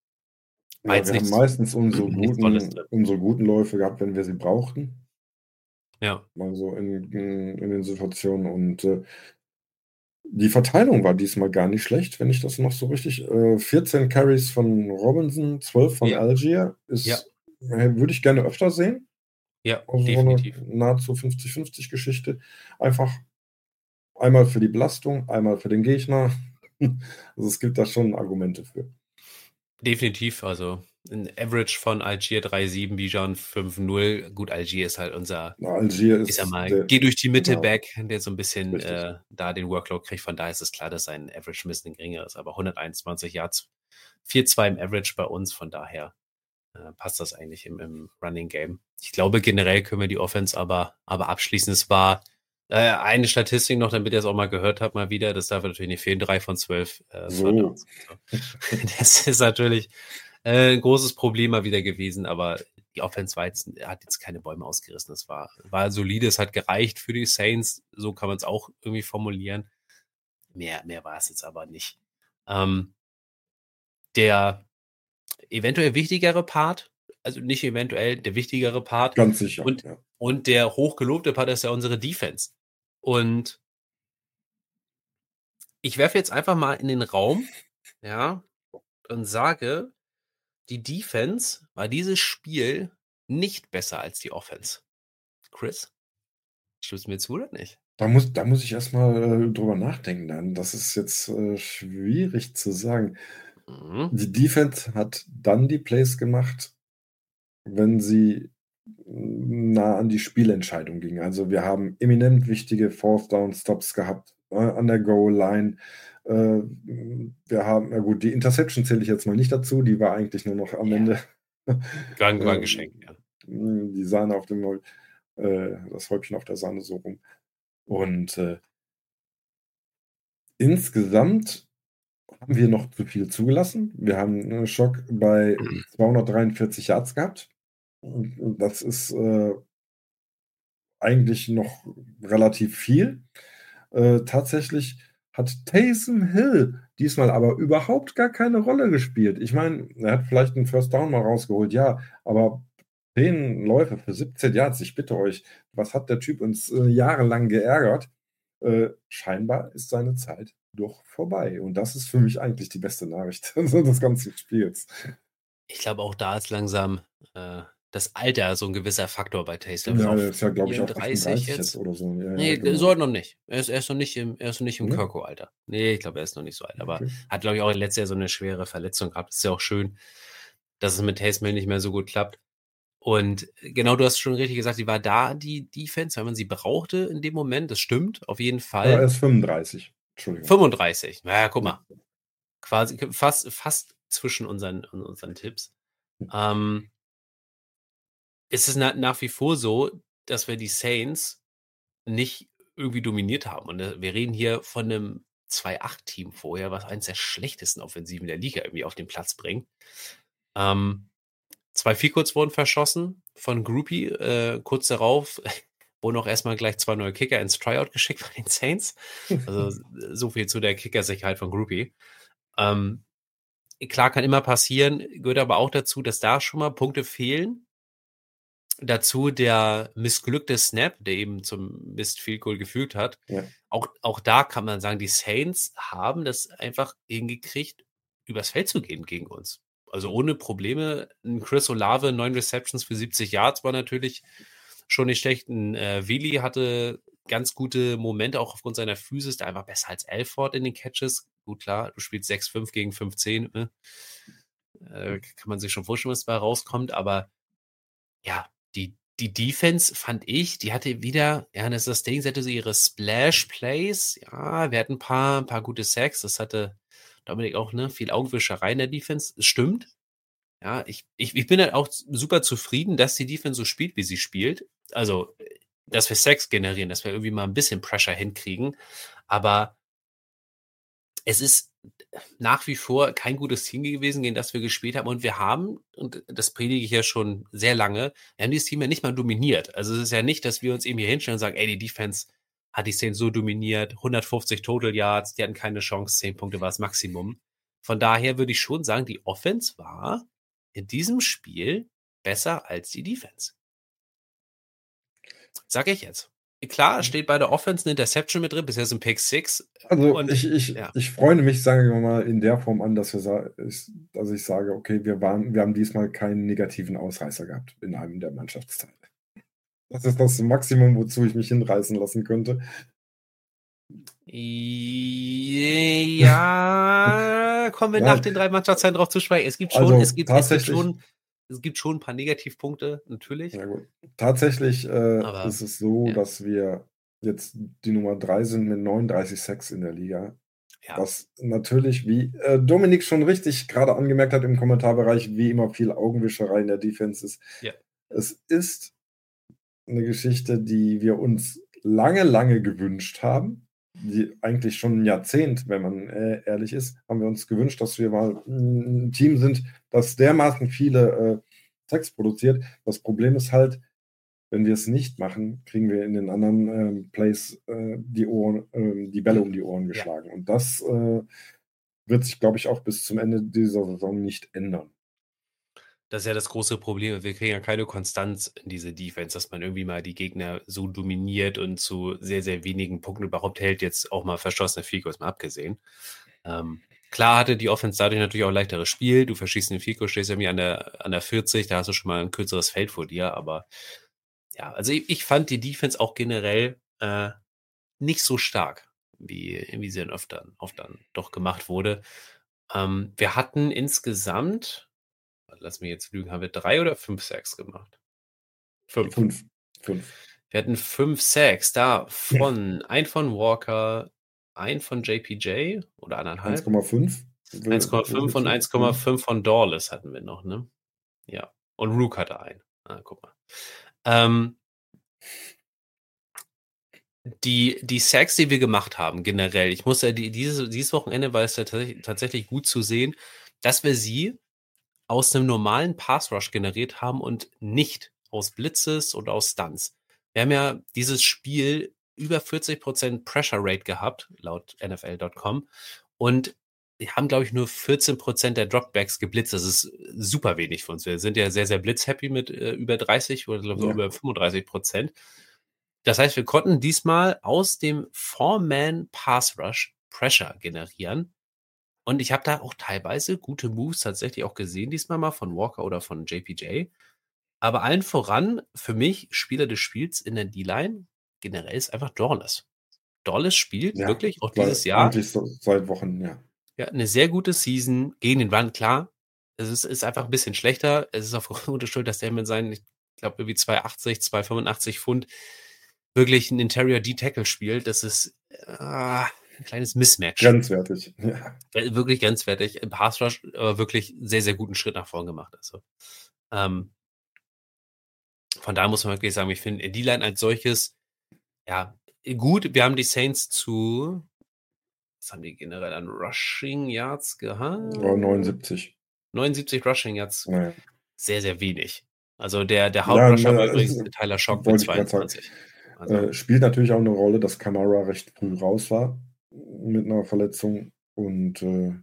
ja, wir haben meistens unsere guten, unsere guten Läufe gehabt, wenn wir sie brauchten. Ja. Mal so in, in, in den Situationen. Und äh, die Verteilung war diesmal gar nicht schlecht, wenn ich das noch so richtig. Äh, vierzehn Carries von Robinson, zwölf von ja. Algier. Ist, ja. äh, würde ich gerne öfter sehen. Ja, also definitiv. So eine nahezu fünfzig fünfzig Geschichte. Einfach einmal für die Belastung, einmal für den Gegner. Also es gibt da schon Argumente für. Definitiv, also ein Average von Algier drei Komma sieben, Bijan fünf Komma null. Gut, Algier ist halt unser, Na, Algier ist ich sag mal, der, geht durch die Mitte genau, back, der so ein bisschen äh, da den Workload kriegt. Von daher ist es klar, dass sein Average ein bisschen geringer ist, aber hunderteinundzwanzig Yards, vier Komma zwei im Average bei uns, von daher äh, passt das eigentlich im, im Running Game. Ich glaube, generell können wir die Offense aber, aber abschließen. Es war äh, eine Statistik noch, damit ihr es auch mal gehört habt, mal wieder. Das darf natürlich nicht fehlen. drei von zwölf äh, so. Das ist natürlich äh, ein großes Problem mal wieder gewesen, aber die Offense war jetzt, hat jetzt keine Bäume ausgerissen. Das war, war solide, es hat gereicht für die Saints. So kann man es auch irgendwie formulieren. Mehr, mehr war es jetzt aber nicht. Ähm, der eventuell wichtigere Part, also nicht eventuell, der wichtigere Part. Ganz sicher. Und, ja. und der hochgelobte Part ist ja unsere Defense. Und ich werfe jetzt einfach mal in den Raum, ja, und sage, die Defense war dieses Spiel nicht besser als die Offense. Chris, stimmst du mir zu oder nicht? Da muss, da muss ich erstmal äh, drüber nachdenken dann. Das ist jetzt äh, schwierig zu sagen. Mhm. Die Defense hat dann die Plays gemacht, wenn sie nah an die Spielentscheidung ging. Also wir haben eminent wichtige Fourth Down Stops gehabt äh, an der Goal-Line. Äh, wir haben, na gut, die Interception zähle ich jetzt mal nicht dazu, die war eigentlich nur noch am Ja. Ende. War, war ein Geschenk, ja. Die Sahne auf dem, äh, das Häubchen auf der Sahne so rum. Und äh, insgesamt haben wir noch zu viel zugelassen. Wir haben einen Schock bei zweihundertdreiundvierzig Yards gehabt. Und das ist äh, eigentlich noch relativ viel. Äh, tatsächlich hat Taysom Hill diesmal aber überhaupt gar keine Rolle gespielt. Ich meine, er hat vielleicht einen First Down mal rausgeholt, ja, aber zehn Läufe für siebzehn Yards, ich bitte euch, was hat der Typ uns äh, jahrelang geärgert? Äh, scheinbar ist seine Zeit doch vorbei. Und das ist für mich eigentlich die beste Nachricht des ganzen Spiels. Ich glaube, auch da ist langsam äh, das Alter so ein gewisser Faktor bei Taysom. Ja, der ist ja, glaube ich, auch achtunddreißig jetzt. jetzt oder so. Ja, nee, ja, genau. so noch nicht. Er ist, er ist noch nicht im, er ist noch nicht im Nee? Kirko-Alter. Nee, ich glaube, er ist noch nicht so alt. Aber Okay. hat, glaube ich, auch letztes Jahr so eine schwere Verletzung gehabt. Ist ja auch schön, dass es mit Taysom Hill nicht mehr so gut klappt. Und genau, du hast schon richtig gesagt, die war da, die Defense, weil man sie brauchte in dem Moment. Das stimmt, auf jeden Fall. Ja, er ist fünfunddreißig. Entschuldigung. fünfunddreißig. Naja, guck mal. Quasi fast, fast zwischen unseren, unseren Tipps. Ähm, ist es na, nach wie vor so, dass wir die Saints nicht irgendwie dominiert haben. Und äh, wir reden hier von einem zwei acht Team vorher, was eines der schlechtesten Offensiven der Liga irgendwie auf den Platz bringt. Ähm, zwei Vielkurz wurden verschossen von Groupie. Äh, kurz darauf wurden auch erstmal gleich zwei neue Kicker ins Tryout geschickt bei den Saints. Also so viel zu der Kickersicherheit von Groupie. Ähm, klar, kann immer passieren, gehört aber auch dazu, dass da schon mal Punkte fehlen. Dazu der missglückte Snap, der eben zum Missed Field Goal geführt hat. Ja. Auch, auch da kann man sagen, die Saints haben das einfach hingekriegt, übers Feld zu gehen gegen uns. Also ohne Probleme. Ein Chris Olave, neun Receptions für siebzig Yards war natürlich schon nicht schlecht. Ein äh, Willi hatte ganz gute Momente, auch aufgrund seiner Physis, der einfach besser als Alford in den Catches. Gut, klar, du spielst sechs fünf gegen fünf zehn, ne? Äh, kann man sich schon vorstellen, was dabei rauskommt, aber ja, die, die Defense fand ich, die hatte wieder, ja, das ist das Ding, sie hatte so ihre Splash-Plays, ja, wir hatten ein paar, ein paar gute Sacks, das hatte Dominik auch, ne, viel Augenwischerei in der Defense, es stimmt. Ja, ich, ich, ich bin halt auch super zufrieden, dass die Defense so spielt, wie sie spielt. Also, dass wir Sacks generieren, dass wir irgendwie mal ein bisschen Pressure hinkriegen, aber es ist nach wie vor kein gutes Team gewesen, gegen das wir gespielt haben. Und wir haben, und das predige ich ja schon sehr lange, wir haben dieses Team ja nicht mal dominiert. Also es ist ja nicht, dass wir uns eben hier hinstellen und sagen, ey, die Defense hat die Szene so dominiert, hundertfünfzig Total Yards, die hatten keine Chance, zehn Punkte war das Maximum. Von daher würde ich schon sagen, die Offense war in diesem Spiel besser als die Defense. Sag ich jetzt. Klar, steht bei der Offense eine Interception mit drin, bisher ist ein Pick Six. Also Und, ich, ich, ja. ich freue mich, sagen wir mal, in der Form an, dass wir sa- ich- dass ich sage, okay, wir waren, wir haben diesmal keinen negativen Ausreißer gehabt in einem der Mannschaftsteile. Das ist das Maximum, wozu ich mich hinreißen lassen könnte. Ja, kommen wir Nein. nach den drei Mannschaftsteilen drauf zu sprechen. Es gibt schon, Also es gibt, es gibt tatsächlich- schon, es gibt schon ein paar Negativpunkte, natürlich. Ja gut. Tatsächlich äh, Aber, ist es so, ja. dass wir jetzt die Nummer drei sind mit neununddreißig Sacks in der Liga. Ja. Was natürlich, wie äh, Dominik schon richtig gerade angemerkt hat im Kommentarbereich, wie immer viel Augenwischerei in der Defense ist. Ja. Es ist eine Geschichte, die wir uns lange, lange gewünscht haben. Die eigentlich schon ein Jahrzehnt, wenn man äh, ehrlich ist, haben wir uns gewünscht, dass wir mal ein Team sind, das dermaßen viele äh, Sacks produziert. Das Problem ist halt, wenn wir es nicht machen, kriegen wir in den anderen ähm, Plays äh, die, Ohren, äh, die Bälle um die Ohren geschlagen. Ja. Und das äh, wird sich, glaube ich, auch bis zum Ende dieser Saison nicht ändern. Das ist ja das große Problem. Wir kriegen ja keine Konstanz in diese Defense, dass man irgendwie mal die Gegner so dominiert und zu sehr, sehr wenigen Punkten überhaupt hält, jetzt auch mal verschossene Field Goals mal abgesehen. Ähm, klar hatte die Offense dadurch natürlich auch ein leichteres Spiel. Du verschießt den Field Goal, stehst irgendwie an der, an der vierzig, da hast du schon mal ein kürzeres Feld vor dir, aber ja, also ich, ich fand die Defense auch generell äh, nicht so stark, wie, wie sie dann öfter, oft dann doch gemacht wurde. Ähm, wir hatten insgesamt, lass mich jetzt lügen, haben wir drei oder fünf Sacks gemacht? Fünf. Fünf. Fünf. Wir hatten fünf Sacks, da von, ein von Walker, ein von J P J oder anderthalb. eins Komma fünf. eins Komma fünf und eins Komma fünf von Dorless hatten wir noch, ne? Ja. Und Rook hatte einen. Ah, guck mal. Ähm, die, die Sacks, die wir gemacht haben, generell, ich muss ja, die, dieses, dieses Wochenende war es ja tatsächlich, tatsächlich gut zu sehen, dass wir sie aus einem normalen Pass-Rush generiert haben und nicht aus Blitzes oder aus Stunts. Wir haben ja dieses Spiel über vierzig Prozent Pressure Rate gehabt, laut N F L Punkt com, und wir haben, glaube ich, nur vierzehn Prozent der Dropbacks geblitzt. Das ist super wenig für uns. Wir sind ja sehr, sehr blitzhappy mit äh, über dreißig oder glaube ich, ja. über fünfunddreißig Prozent. Das heißt, wir konnten diesmal aus dem Four-Man-Pass-Rush Pressure generieren. Und ich habe da auch teilweise gute Moves tatsächlich auch gesehen, diesmal mal von Walker oder von J P J. Aber allen voran, für mich, Spieler des Spiels in der D-Line, generell ist einfach Dorless. Dorless spielt ja, wirklich auch dieses Jahr. Eigentlich so, seit Wochen, ja. Ja, eine sehr gute Season gegen den Run, klar. Es ist, ist einfach ein bisschen schlechter. Es ist aufgrund der Schuld, dass der mit seinen, ich glaube, irgendwie zweihundertachtzig, zweihundertfünfundachtzig Pfund wirklich ein Interior D-Tackle spielt. Das ist äh, ein kleines Mismatch. Grenzwertig, ja. Wirklich grenzwertig. Im Pass Rush aber wirklich sehr, sehr guten Schritt nach vorn gemacht. Also, ähm, von daher muss man wirklich sagen, ich finde die Line als solches, ja, gut. Wir haben die Saints zu, was haben die generell an Rushing Yards gehabt? Oh, neunundsiebzig. neunundsiebzig Rushing Yards. Naja. Sehr, sehr wenig. Also der, der Hauptrusher ja, war übrigens Tyler Shock mit zweiundzwanzig. Also. Äh, spielt natürlich auch eine Rolle, dass Kamara recht früh raus war mit einer Verletzung und äh,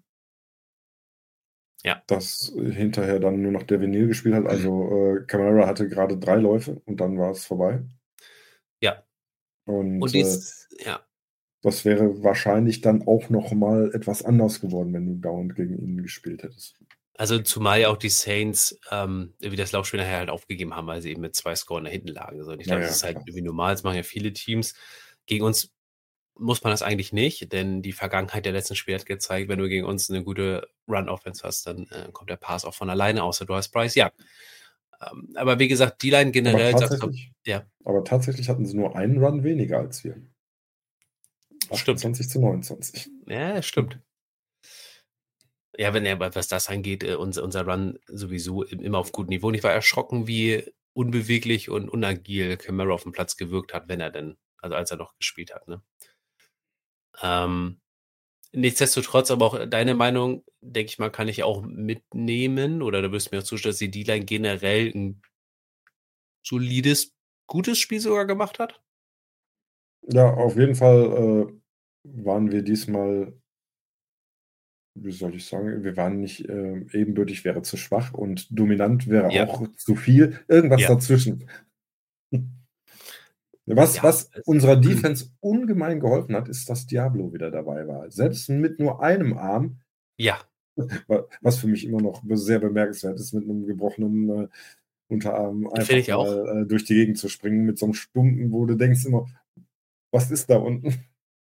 ja. dass hinterher dann nur noch der Vinyl gespielt hat. Also äh, Kamara hatte gerade drei Läufe und dann war es vorbei. Ja. Und, und dies, äh, ja. das wäre wahrscheinlich dann auch noch mal etwas anders geworden, wenn du dauernd gegen ihn gespielt hättest. Also zumal ja auch die Saints ähm, irgendwie das Laufspiel nachher halt aufgegeben haben, weil sie eben mit zwei Scoren da hinten lagen. Also ich glaube, naja, das ist halt klar. irgendwie normal, das machen ja viele Teams. Gegen uns muss man das eigentlich nicht, denn die Vergangenheit der letzten Spiele hat gezeigt, wenn du gegen uns eine gute Run-Offense hast, dann äh, kommt der Pass auch von alleine, außer du hast Bryce Young. Ähm, aber wie gesagt, die Line Aber generell, sagst du, tatsächlich, ja, aber tatsächlich hatten sie nur einen Run weniger als wir. stimmt. achtundzwanzig zu neunundzwanzig. Ja, stimmt. Ja, wenn er, was das angeht, äh, unser, unser Run sowieso im- immer auf gutem Niveau. Und ich war erschrocken, wie unbeweglich und unagil Kamara auf dem Platz gewirkt hat, wenn er denn, also als er noch gespielt hat. Ne? Ähm, nichtsdestotrotz, aber auch deine Meinung, denke ich mal, kann ich auch mitnehmen, oder du wirst mir auch zustimmen, dass die D-Line generell ein solides, gutes Spiel sogar gemacht hat. Ja, auf jeden Fall äh, waren wir diesmal, wie soll ich sagen, wir waren nicht äh, ebenbürtig, wäre zu schwach und dominant wäre Ja. auch zu viel. Irgendwas Ja. dazwischen. Was, Ja, was es- unserer Defense ungemein geholfen hat, ist, dass Diablo wieder dabei war. Selbst mit nur einem Arm, Ja, wa- was für mich immer noch sehr bemerkenswert ist, mit einem gebrochenen äh, Unterarm finde einfach ich auch. mal äh, durch die Gegend zu springen, mit so einem Stumpen, wo du denkst immer, was ist da unten?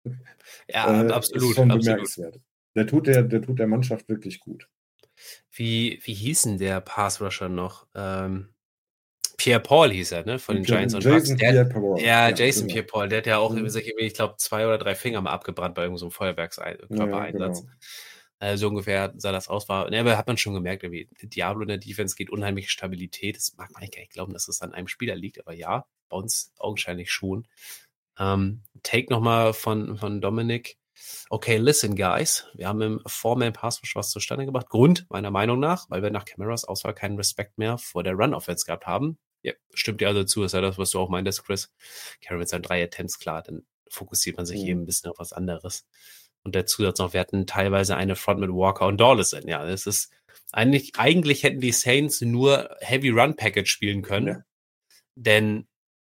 Ja, ab- Äh, ist absolut, schon absolut. bemerkenswert. Der tut der, der tut der Mannschaft wirklich gut. Wie, wie hieß denn der Pass-Rusher noch? Ähm, Pierre Paul hieß er, ne? Von den Pierre- Giants und Jason Bucks. Der, Pierre-Paul. ja, Ja, Jason genau. Pierre Paul, der hat ja auch, Mhm. ich glaube, zwei oder drei Finger mal abgebrannt bei irgendeinem so Feuerwerkskörpereinsatz. Ja, genau. Äh, so ungefähr sah das aus. War, ne, aber hat man schon gemerkt, irgendwie, Diablo in der Defense geht unheimlich Stabilität. Das mag man eigentlich gar nicht glauben, dass es an einem Spieler liegt, aber ja, bei uns augenscheinlich schon. Ähm, Take nochmal von, von Dominik. Okay, listen, guys. Wir haben im Four-Man-Pass-Rush was zustande gebracht. Grund, meiner Meinung nach, weil wir nach Camaras Auswahl keinen Respekt mehr vor der Run-Offense gehabt haben. Ja, stimmt dir also zu, ist ja das, was du auch meintest, Chris. Cameron mit seinen drei Attempts, klar, dann fokussiert man sich Mhm. eben ein bisschen auf was anderes. Und der Zusatz noch, wir hatten teilweise eine Front mit Walker und Dawlison. Ja, das ist eigentlich, eigentlich hätten die Saints nur Heavy Run Package spielen können, Ja. denn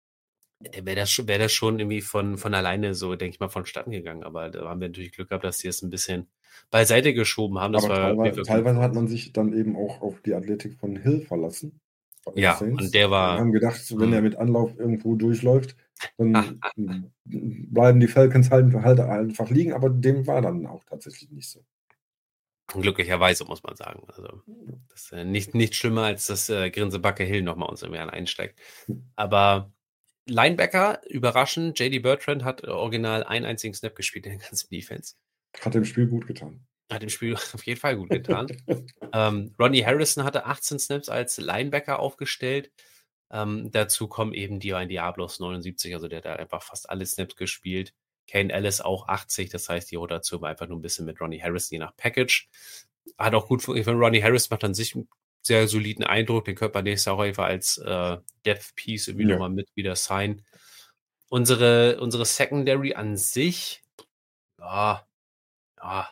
wäre das, schon- wär das schon irgendwie von, von alleine so, denke ich mal, vonstatten gegangen. Aber da haben wir natürlich Glück gehabt, dass die es ein bisschen beiseite geschoben haben. Das Aber war auf jeden teilweise, Fall gut teilweise für hat uns. man sich dann eben auch auf die Athletik von Hill verlassen. Bei den Ja, Saints. und der war- Wir haben gedacht, wenn Mhm. er mit Anlauf irgendwo durchläuft, dann bleiben die Falcons halt, halt einfach liegen, aber dem war dann auch tatsächlich nicht so. Glücklicherweise, muss man sagen. Also, das ist äh, nicht, nicht schlimmer, als dass äh, Grinsebacke Hill nochmal uns irgendwie einsteigt. Aber Linebacker, überraschend, J D Bertrand hat äh, original einen einzigen Snap gespielt in der ganzen Defense. Hat dem Spiel gut getan. Hat dem Spiel auf jeden Fall gut getan. ähm, Ronnie Harrison hatte achtzehn Snaps als Linebacker aufgestellt. Ähm, dazu kommen eben Divine Diablos neunundsiebzig, also der hat da einfach fast alle Snaps gespielt. Kane Ellis auch achtzig, das heißt, die Rotation war einfach nur ein bisschen mit Ronnie Harrison, je nach Package. Hat auch gut funktioniert. Ronnie Harris macht an sich einen sehr soliden Eindruck. Den könnte man nächstes Jahr auch einfach als äh, Depth Piece irgendwie Ja. nochmal mit wieder sein. Unsere, unsere Secondary an sich, ja, ja.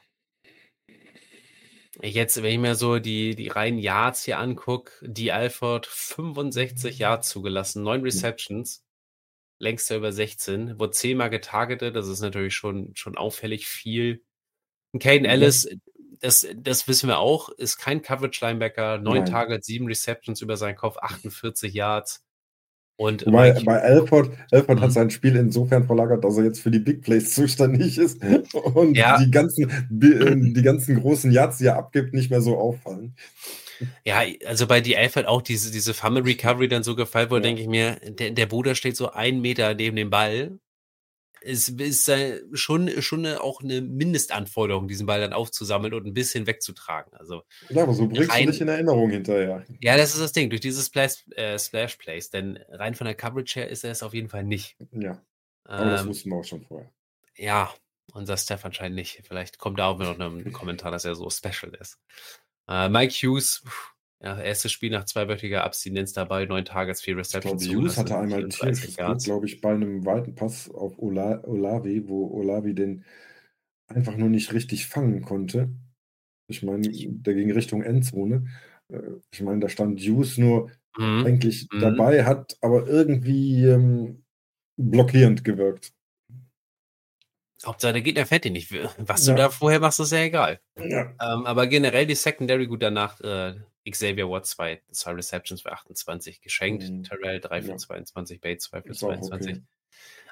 Jetzt, wenn ich mir so die, die reinen Yards hier angucke, die Alford fünfundsechzig Yards zugelassen, neun Receptions, längster über sechzehn, wurde zehnmal getargetet, das ist natürlich schon, schon auffällig viel. Und Caden Ja. Ellis, das, das wissen wir auch, ist kein Coverage-Linebacker, neun Nein. Targets, sieben Receptions über seinen Kopf, achtundvierzig Yards. Und Wobei, Mike bei Alford, Alford Mhm. hat sein Spiel insofern verlagert, dass er jetzt für die Big Plays zuständig ist und Ja. die, ganzen, die, die ganzen großen Yards, die er abgibt, nicht mehr so auffallen. Ja, also bei die Alfred auch diese, diese Fumble Recovery dann so gefallen wurde, Ja. denke ich mir, der, der Bruder steht so einen Meter neben dem Ball. Es ist äh, schon, schon eine, auch eine Mindestanforderung, diesen Ball dann aufzusammeln und ein bisschen wegzutragen. Also Ja, aber so bringst Rein- du dich in Erinnerung hinterher. ja, das ist das Ding, durch diese Splash, äh, Splash Plays, denn rein von der Coverage her ist er es auf jeden Fall nicht. Ja, aber das Ähm, wussten wir auch schon vorher. ja, unser Steph anscheinend nicht. Vielleicht kommt da auch noch ein Kommentar, dass er so special ist. Äh, Mike Hughes, pff, ja, erstes Spiel nach zweiwöchiger Abstinenz dabei, neun Targets, vier Ich glaube, Receptions. Hughes hatte zugelassen, einmal vierunddreißig tierisches Glück, Yards. glaube ich, bei einem weiten Pass auf Ola, Olavi, wo Olavi den einfach nur nicht richtig fangen konnte. Ich meine, der ging Richtung Endzone. Äh, Ich meine, da stand Hughes nur Mhm. eigentlich Mhm. dabei, hat aber irgendwie ähm, blockierend gewirkt. Hauptsache, der Gegner fährt ihn nicht. Was Ja. du da vorher machst, ist ja egal. Ja. Ähm, aber generell die Secondary gut danach. Äh, Xavier Watt zwei, zwei Receptions für achtundzwanzig geschenkt. Mhm. Terrell drei für Ja. zweiundzwanzig, Bates zwei für Ist auch zweiundzwanzig. okay.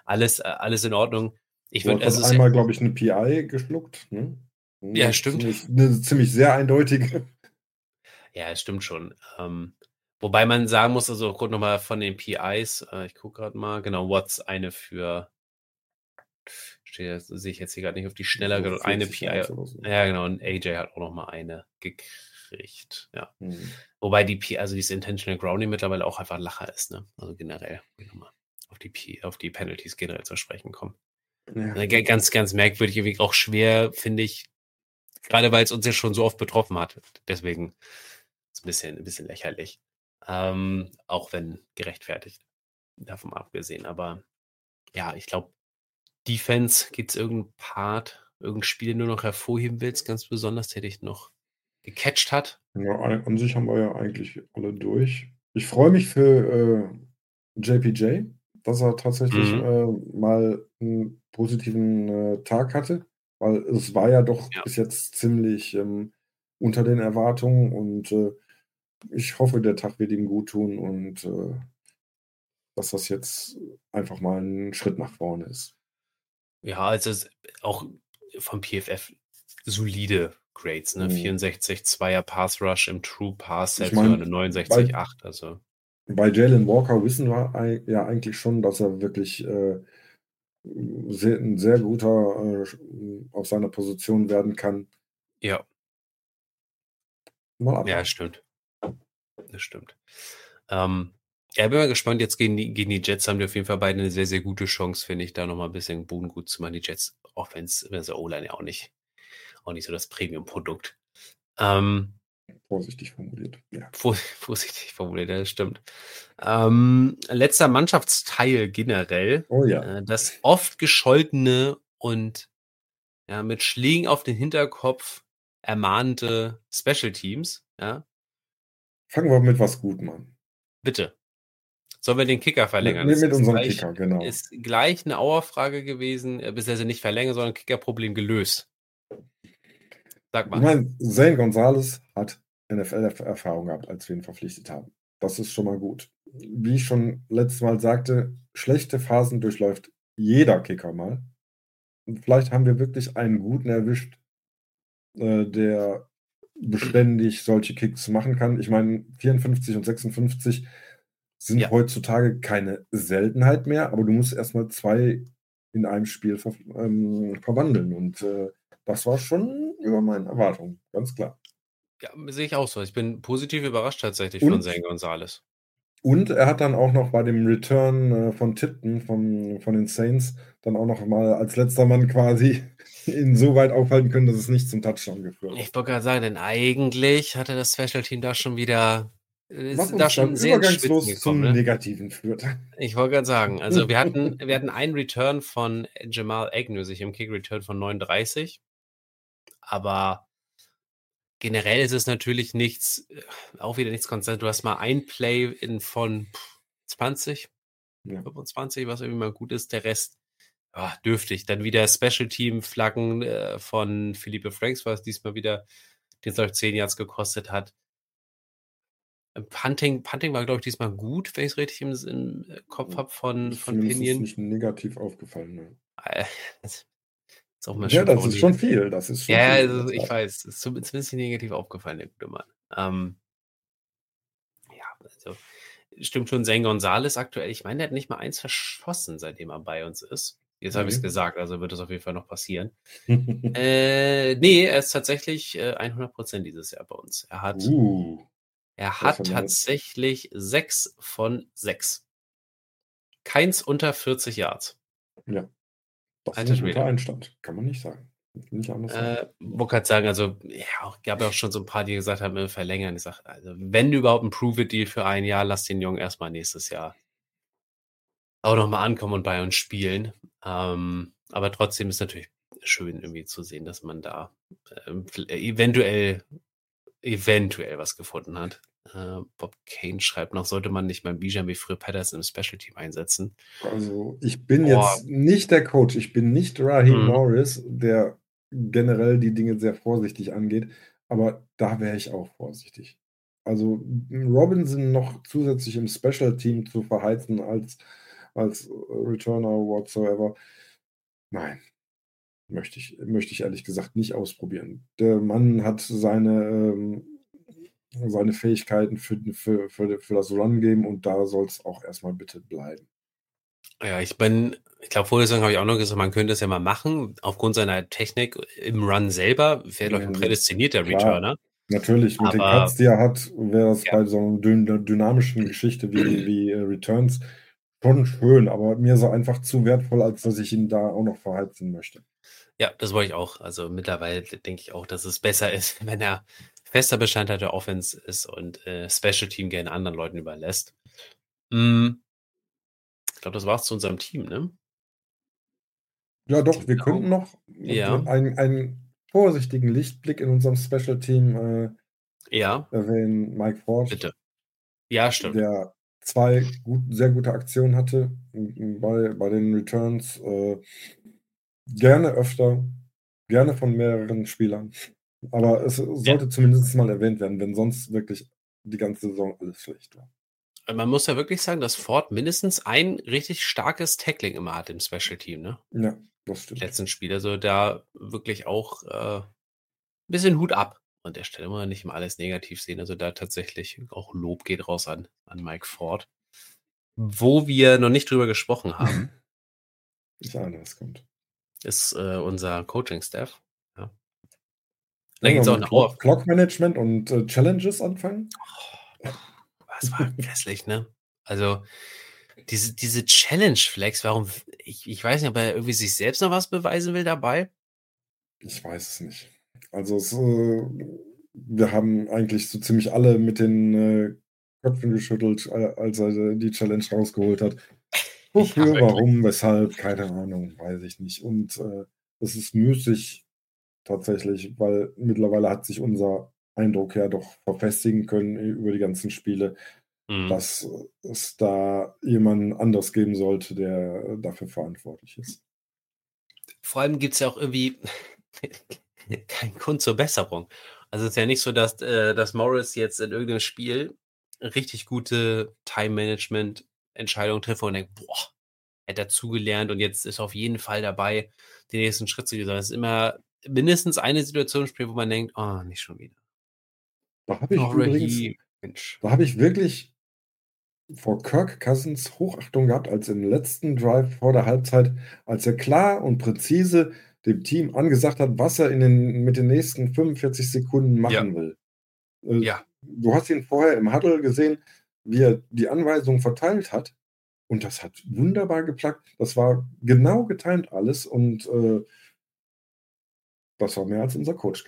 alles, äh, alles in Ordnung. Ich Du würde, hast also dann es ist, einmal, glaube ich, eine P I geschluckt, ne? ja, 'Ne stimmt. ziemlich 'ne ziemlich sehr eindeutige. Ja, es stimmt schon. Ähm, wobei man sagen muss, also kurz nochmal von den P Is, äh, ich gucke gerade mal, genau, Watts eine für, steht, das sehe ich jetzt hier gerade nicht auf die Schneller, So genau, eine vierzig P I, Yards oder so. ja genau, und A J hat auch nochmal eine gekriegt, ja. Mhm. Wobei die P, also dieses Intentional Grounding mittlerweile auch einfach ein Lacher ist, ne? Also generell, wenn wir nochmal auf die P, auf die Penalties generell zu sprechen kommen. Ja. Äh, g- Ganz, ganz merkwürdig, irgendwie auch schwer, finde ich, gerade weil es uns ja schon so oft betroffen hat. Deswegen ist es ein bisschen, ein bisschen lächerlich. Ähm, auch wenn gerechtfertigt, davon abgesehen. Aber ja, ich glaube, Defense, gibt es irgendeinen Part, irgendein Spiel, den du noch hervorheben willst, ganz besonders, der dich noch gecatcht hat? Ja, an an sich haben wir ja eigentlich alle durch. Ich freue mich für, äh, J P J, dass er tatsächlich, Mhm. äh, mal 'n positiven, äh, Tag hatte, weil es war ja doch Ja. bis jetzt ziemlich, ähm, unter den Erwartungen und, äh, ich hoffe, der Tag wird ihm guttun und, äh, dass das jetzt einfach mal 'n Schritt nach vorne ist. Ja, also es auch vom P F F solide Grades, ne? Mhm. vierundsechzig, zweier Pass Rush im True Pass Ich Set, sogar meine, eine bei neunundsechzig Komma acht, also bei Jalen Walker wissen wir ei ja eigentlich schon, dass er wirklich, äh, sehr 'n sehr guter, äh, sch auf seiner Position werden kann. ja, Mal ja, abwarten. stimmt. Das stimmt. Ähm, ja, bin mal gespannt. Jetzt gegen die, gegen die Jets haben die auf jeden Fall beide eine sehr, sehr gute Chance, finde ich, da nochmal ein bisschen Boden gut zu machen. Die Jets, auch wenn es O-Line ja auch nicht, auch nicht so das Premium-Produkt. Ähm, Vorsichtig formuliert, ja. vor, vorsichtig formuliert, ja, das stimmt. Ähm, letzter Mannschaftsteil generell. Oh ja. Äh, das oft gescholtene und ja, mit Schlägen auf den Hinterkopf ermahnte Special Teams. Ja, Fangen wir mit was Gutem an. bitte. Sollen wir den Kicker Mit verlängern? mit Das mit ist unserem gleich, Kicker, genau. ist gleich eine Auerfrage gewesen, äh, beziehungsweise nicht verlängern, sondern Kickerproblem gelöst. Sag Ich mal. meine, Zane Gonzalez hat N F L-Erfahrung gehabt, als wir ihn verpflichtet haben. Das ist schon mal gut. Wie ich schon letztes Mal sagte, schlechte Phasen durchläuft jeder Kicker mal. Und vielleicht haben wir wirklich einen guten erwischt, äh, der beständig solche Kicks machen kann. Ich meine, vierundfünfzig und sechsundfünfzig sind Ja, heutzutage keine Seltenheit mehr, aber du musst erst mal zwei in einem Spiel ver ähm, verwandeln und, äh, das war schon über meinen Erwartungen, ganz klar. ja, sehe ich auch so. Ich bin positiv überrascht tatsächlich von Zane Und Gonzalez. und er hat dann auch noch bei dem Return, äh, von Tipton von von den Saints dann auch noch mal als letzter Mann quasi ihn so weit aufhalten können, dass es nicht zum Touchdown geführt hat. Ich wollte gerade sagen, denn eigentlich hatte das Special Team da schon wieder, äh, Was ist da uns dann schon sehr ins Schwitzen übergangslos gekommen, zum ne? Negativen führt. Ich wollte gerade sagen, also wir hatten, wir hatten einen Return von Jamal Agnew, sich im Kick-Return von neununddreißig, aber generell ist es natürlich nichts, äh, auch wieder nichts konstant. Du hast mal ein Play in von pff, zwanzig, Ja. fünfundzwanzig, was irgendwie mal gut ist. Der Rest, ah, dürftig. Dann wieder Special Team Flaggen äh, von Philippe Franks, was diesmal wieder den es zehn Yards gekostet hat. Ähm, Punting, Punting war, glaube ich, diesmal gut, wenn ich es richtig im, im äh, Kopf habe von, Ist von zumindest Pinion. nicht negativ aufgefallen, ne? Äh, das ist auch mal Ja, schön das ist schon formuliert. viel, das ist Ja, schon viel, in der also ich Tat. weiß, ist zum- zumindest nicht negativ aufgefallen, der gute Mann. Ähm, ja, also stimmt schon, Zane Gonzalez aktuell. Ich meine, der hat nicht mal eins verschossen, seitdem er bei uns ist. Jetzt habe ich es Ne? gesagt, also wird das auf jeden Fall noch passieren. Äh, nee, er ist tatsächlich äh, hundert Prozent dieses Jahr bei uns. Er hat, Uh, er das ist hat ja mal tatsächlich sechs von sechs. Keins unter vierzig Yards. ja, das ist Alter 'n guter Schwede. Einstand, kann man nicht sagen. Nicht anders sagen. Äh, wollte grad sagen, also, ja, auch gab ja auch schon so ein paar, die gesagt haben, äh, verlängern. Ich sage, also, wenn du überhaupt 'n Prove-It-Deal für ein Jahr, lass den Jungen erst mal nächstes Jahr auch noch mal ankommen und bei uns spielen. Ähm, aber trotzdem ist natürlich schön irgendwie zu sehen, dass man da, ähm, v eventuell eventuell was gefunden hat. Äh, Bob Kane schreibt noch: „Sollte man nicht mal Bijan wie früher Patterson im Special Team einsetzen?“ Also, ich bin Boah, jetzt nicht der Coach. Ich bin nicht Raheem mhm, Morris, der generell die Dinge sehr vorsichtig angeht, aber da wäre ich auch vorsichtig. Also, Robinson noch zusätzlich im Special Team zu verheizen als als Returner whatsoever. Nein, möchte ich, möchte ich ehrlich gesagt nicht ausprobieren. Der Mann hat seine, ähm, seine Fähigkeiten für, für, für, für das Run-Game und da soll es auch erstmal bitte bleiben. Ja, ich bin, ich glaube, vorher habe ich auch noch gesagt, man könnte es ja mal machen. Aufgrund seiner Technik im Run selber wäre, glaube ich, ein prädestinierter Klar, Returner. natürlich, mit den Aber Cuts, die er hat, wäre das ja. bei so einer dyn dynamischen Geschichte wie, wie äh, Returns schon schön, aber mir so einfach zu wertvoll, als dass ich ihn da auch noch verheizen möchte. Ja, das wollte ich auch. Also mittlerweile denke ich auch, dass es besser ist, wenn er fester Bestandteil der Offense ist und äh, Special Team gerne anderen Leuten überlässt. Mm, ich glaube, das war's zu unserem Team, ne? Ja, doch, Team wir Blau. könnten noch Ja, einen, einen vorsichtigen Lichtblick in unserem Special Team äh, ja, erwähnen. Mike Ford, bitte. Ja, stimmt. der zwei gut, sehr gute Aktionen hatte bei, bei den Returns. Äh, gerne öfter, gerne von mehreren Spielern. Aber es Ja. sollte zumindest mal erwähnt werden, wenn sonst wirklich die ganze Saison alles schlecht war. Man muss ja wirklich sagen, dass Ford mindestens ein richtig starkes Tackling immer hat im Special Team, ne? Ja, das Die stimmt. letzten Spiele, also da wirklich auch äh, ein bisschen Hut ab. An der Stelle muss man nicht immer alles negativ sehen. Also da tatsächlich auch Lob geht raus an, an Mike Ford. Wo wir noch nicht drüber gesprochen haben, Ich ahne, was kommt. ist äh, unser Coaching-Staff. Ja. Da Wollen gibt wir es auch mit eine Clock, Auer. Clock Management und äh, Challenges anfangen? Das war grässlich, ne? Also diese, diese Challenge-Flex, warum, ich, ich weiß nicht, ob er irgendwie sich selbst noch was beweisen will dabei. Ich weiß es nicht. Also es, äh, wir haben eigentlich so ziemlich alle mit den äh, Köpfen geschüttelt, äh, als er die Challenge rausgeholt hat. Ja, Wofür, wirklich. warum, weshalb, keine Ahnung, weiß ich nicht. Und äh, es ist müßig tatsächlich, weil mittlerweile hat sich unser Eindruck ja doch verfestigen können über die ganzen Spiele, Mhm. dass es da jemanden anders geben sollte, der dafür verantwortlich ist. Vor allem gibt es ja auch irgendwie keinen Grund zur Besserung. Also es ist ja nicht so, dass, äh, dass Morris jetzt in irgendeinem Spiel richtig gute Time-Management-Entscheidungen trifft und denkt, boah, er hat dazugelernt und jetzt ist auf jeden Fall dabei, den nächsten Schritt zu gehen. Sondern es ist immer mindestens eine Situation im Spiel, wo man denkt, oh, nicht schon wieder. Da habe ich Oh, übrigens, Raheem, Mensch. da habe ich wirklich vor Kirk Cousins Hochachtung gehabt, als im letzten Drive vor der Halbzeit, als er klar und präzise dem Team angesagt hat, was er in den, mit den nächsten fünfundvierzig Sekunden machen Ja. will. Äh, Ja. Du hast ihn vorher im Huddle gesehen, wie er die Anweisungen verteilt hat. Und das hat wunderbar geklappt. Das war genau getimt alles und äh, das war mehr als unser Coach.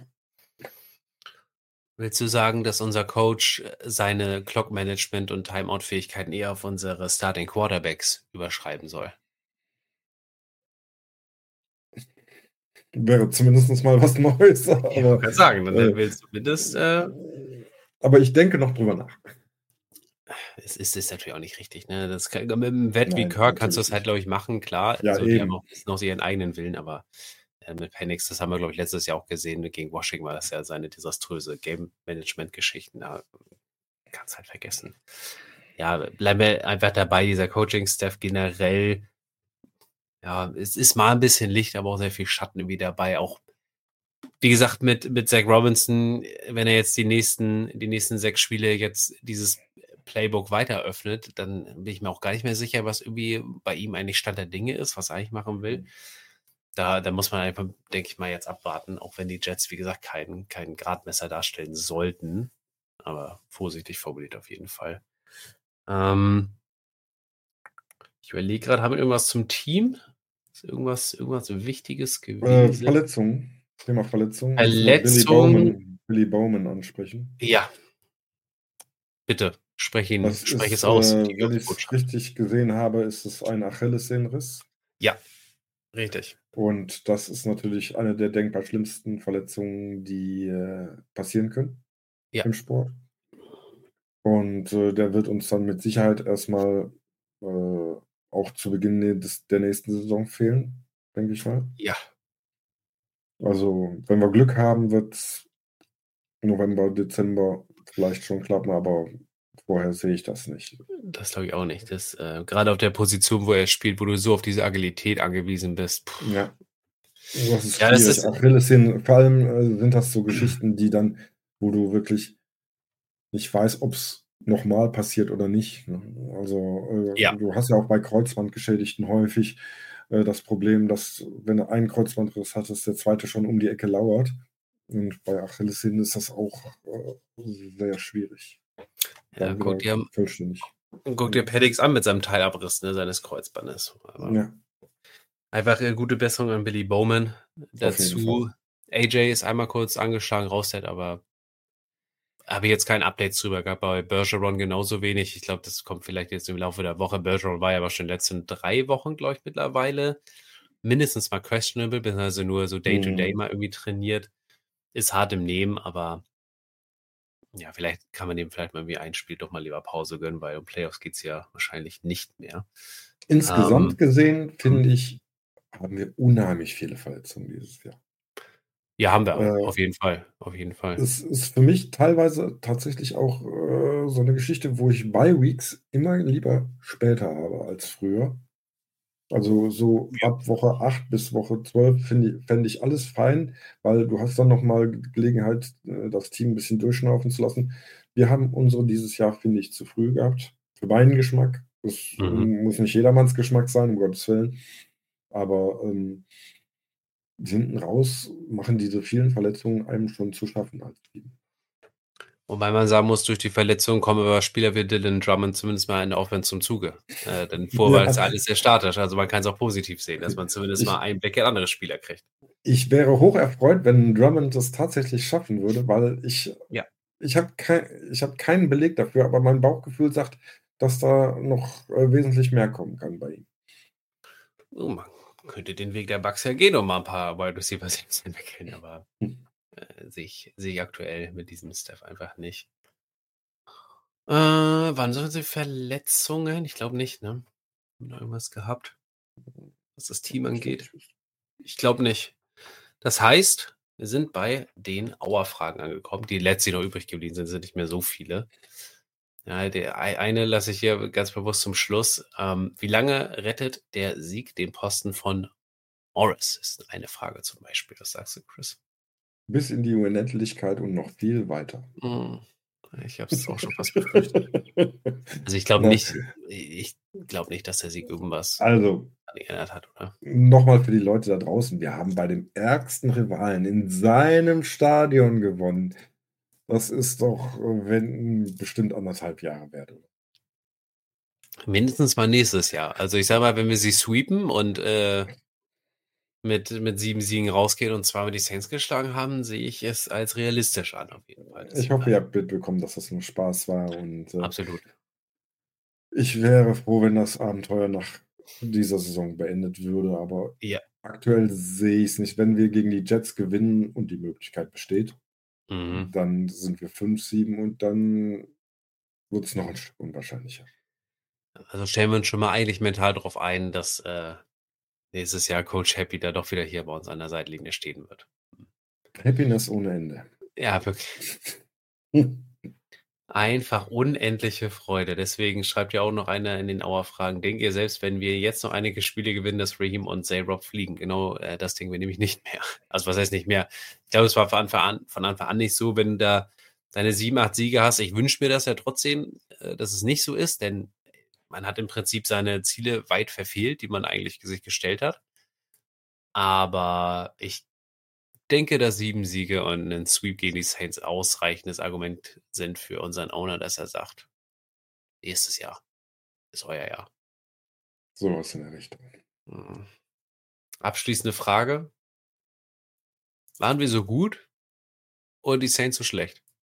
Willst du sagen, dass unser Coach seine Clock-Management- und Timeout-Fähigkeiten eher auf unsere Starting Quarterbacks überschreiben soll? Wäre zumindest mal was Neues. Ich Aber, wollte gerade sagen, dann äh, hätten wir zumindest. Äh, aber ich denke noch drüber nach. es ist, ist natürlich auch nicht richtig. Ne? Das kann, mit einem Wett wie Nein, Kirk kannst du natürlich es halt, nicht. glaube ich, machen, klar. Ja, Also, die haben eben. auch ein bisschen noch ihren eigenen Willen, aber äh, mit Penix, das haben wir, glaube ich, letztes Jahr auch gesehen. Gegen Washington war das ja seine desaströse Game-Management-Geschichten. Da kannst halt vergessen. Ja, bleiben wir einfach dabei, dieser Coaching-Staff generell. Ja, es ist mal ein bisschen Licht, aber auch sehr viel Schatten irgendwie dabei. Auch, wie gesagt, mit, mit Zach Robinson, wenn er jetzt die nächsten, die nächsten sechs Spiele jetzt dieses Playbook weiter öffnet, dann bin ich mir auch gar nicht mehr sicher, was irgendwie bei ihm eigentlich Stand der Dinge ist, was er eigentlich machen will. Da, da muss man einfach, denke ich mal, jetzt abwarten, auch wenn die Jets, wie gesagt, kein, kein Gradmesser darstellen sollten. Aber vorsichtig formuliert auf jeden Fall. Ähm, ich überlege gerade, haben wir irgendwas zum Team? Ist irgendwas, irgendwas Wichtiges Äh, gewesen? Verletzungen. Thema Verletzung. Müssen wir Billy Verletzung. Bowman, Billy Bowman ansprechen. Ja, bitte, sprech ihn, Das sprech es ist, aus. äh, Die wenn ich es Jobsbotschaft. richtig gesehen habe, ist es ein Achillessehnenriss. Ja, richtig. Und das ist natürlich eine der denkbar schlimmsten Verletzungen, die äh, passieren können Ja, im Sport. Und äh, der wird uns dann mit Sicherheit erstmal äh, auch zu Beginn des, der nächsten Saison fehlen, denke ich mal. ja. Also, wenn wir Glück haben, wird es November, Dezember vielleicht schon klappen, aber vorher sehe ich das nicht. Das glaube ich auch nicht. Das, äh, gerade auf der Position, wo er spielt, wo du so auf diese Agilität angewiesen bist. Puh. Ja. Das ist Ja, das schwierig. ist, Achillessehnen, vor allem äh, sind das so Geschichten, die dann, wo du wirklich nicht weißt, ob es nochmal passiert oder nicht. Ne? Also äh, ja, du hast ja auch bei Kreuzbandgeschädigten häufig äh, das Problem, dass wenn du einen Kreuzbandriss hattest, der zweite schon um die Ecke lauert. Und bei Achillessehnen ist das auch äh, sehr schwierig. ja, Dann guck wieder dir, vollständig. guck dir Paddix an mit seinem Teilabriss, ne, seines Kreuzbandes. Aber Ja, einfach äh, gute Besserung an Billy Bowman. auf jeden Dazu, A J ist einmal kurz angeschlagen, rausset, aber habe ich jetzt kein Update drüber gehabt. Bei Bergeron genauso wenig. Ich glaube, das kommt vielleicht jetzt im Laufe der Woche. Bergeron war ja aber schon in den letzten drei Wochen, glaube ich, mittlerweile mindestens mal questionable, beziehungsweise nur so Day-to-Day Mhm. mal irgendwie trainiert. Ist hart im Nehmen, aber ja, vielleicht kann man dem vielleicht mal irgendwie ein Spiel doch mal lieber Pause gönnen, weil um Playoffs geht's ja wahrscheinlich nicht mehr. Insgesamt Ähm, gesehen, finde ich, haben wir unheimlich viele Verletzungen dieses Jahr. ja, haben wir. Äh, Auf jeden Fall. Auf jeden Fall. Es ist für mich teilweise tatsächlich auch äh, so eine Geschichte, wo ich Bye-Weeks immer lieber später habe als früher. Also so Ja. ab Woche acht bis Woche zwölf finde ich, fände ich alles fein, weil du hast dann nochmal Gelegenheit, äh, das Team ein bisschen durchschnaufen zu lassen. Wir haben unsere dieses Jahr, finde ich, zu früh gehabt. Für meinen Geschmack. Das Mhm. ähm, muss nicht jedermanns Geschmack sein, um Gottes Willen. Aber ähm, hinten raus machen diese vielen Verletzungen einem schon zu schaffen als Team. Wobei man sagen muss, durch die Verletzung kommen aber Spieler wie Dylan Drummond zumindest mal in der Offense zum Zuge. Äh, denn vorher war Ja. das ja alles sehr statisch. Also man kann es auch positiv sehen, dass man zumindest Ich- mal Einblicke in andere Spieler kriegt. Ich wäre hoch erfreut, wenn Drummond das tatsächlich schaffen würde, weil ich, Ja. ich habe kein, ich hab keinen Beleg dafür, aber mein Bauchgefühl sagt, dass da noch äh, wesentlich mehr kommen kann bei ihm. Oh, man könnte den Weg der Bucks ja gehen und mal ein paar Wide Receivers jetzt entwickeln, aber Hm. äh, sehe ich, sehe ich aktuell mit diesem Staff einfach nicht. Äh, wann sollen sie Verletzungen? Ich glaube nicht, ne? Haben wir da irgendwas gehabt, was das Team angeht? Ich glaube nicht. Das heißt, wir sind bei den Auer-Fragen angekommen, die letztlich noch übrig geblieben sind, sind nicht mehr so viele. Ja, der ei- eine lasse ich hier ganz bewusst zum Schluss. Ähm, wie lange rettet der Sieg den Posten von Morris? Ist eine Frage zum Beispiel. Was sagst du, Chris? Bis in die Unendlichkeit und noch viel weiter. Hm, ich habe es auch schon fast befürchtet. Also ich glaube Na, nicht, ich glaube nicht, dass der Sieg irgendwas Also, geändert hat, oder? nochmal für die Leute da draußen, wir haben bei dem ärgsten Rivalen in seinem Stadion gewonnen. Das ist doch, äh, wenn bestimmt anderthalb Jahre wert. Oder? Mindestens mal nächstes Jahr. Also ich sag mal, wenn wir sie sweepen und äh, mit, mit sieben Siegen rausgehen und zweimal die Saints geschlagen haben, sehe ich es als realistisch an, auf jeden Fall. Das Ich hoffe, ihr habt mitbekommen, dass das nur Spaß war. Und äh, absolut. ich wäre froh, wenn das Abenteuer nach dieser Saison beendet würde. Aber Ja. aktuell sehe ich es nicht. Wenn wir gegen die Jets gewinnen und die Möglichkeit besteht, Mhm. dann sind wir fünf sieben und dann wird es noch ein Stück unwahrscheinlicher. Also stellen wir uns schon mal eigentlich mental darauf ein, dass äh, nächstes Jahr Coach Happy da doch wieder hier bei uns an der Seitenlinie stehen wird. Happiness ohne Ende. Ja, wirklich. Einfach unendliche Freude. Deswegen schreibt ja auch noch einer in den Auer-Fragen, denkt ihr selbst, wenn wir jetzt noch einige Spiele gewinnen, dass Raheem und Zay-Rob fliegen? Genau, äh, das denken wir nämlich nicht mehr. Also was heißt nicht mehr? Ich glaube, es war von Anfang an, von Anfang an nicht so, wenn du da deine sieben, acht Siege hast. Ich wünsche mir das ja trotzdem, äh, dass es nicht so ist, denn man hat im Prinzip seine Ziele weit verfehlt, die man eigentlich sich gestellt hat. Aber ich denke, dass sieben Siege und ein Sweep gegen die Saints ausreichendes Argument sind für unseren Owner, dass er sagt, nächstes Jahr ist euer Jahr. Sowas in der Richtung. Mhm. Abschließende Frage. Waren wir so gut oder die Saints so schlecht?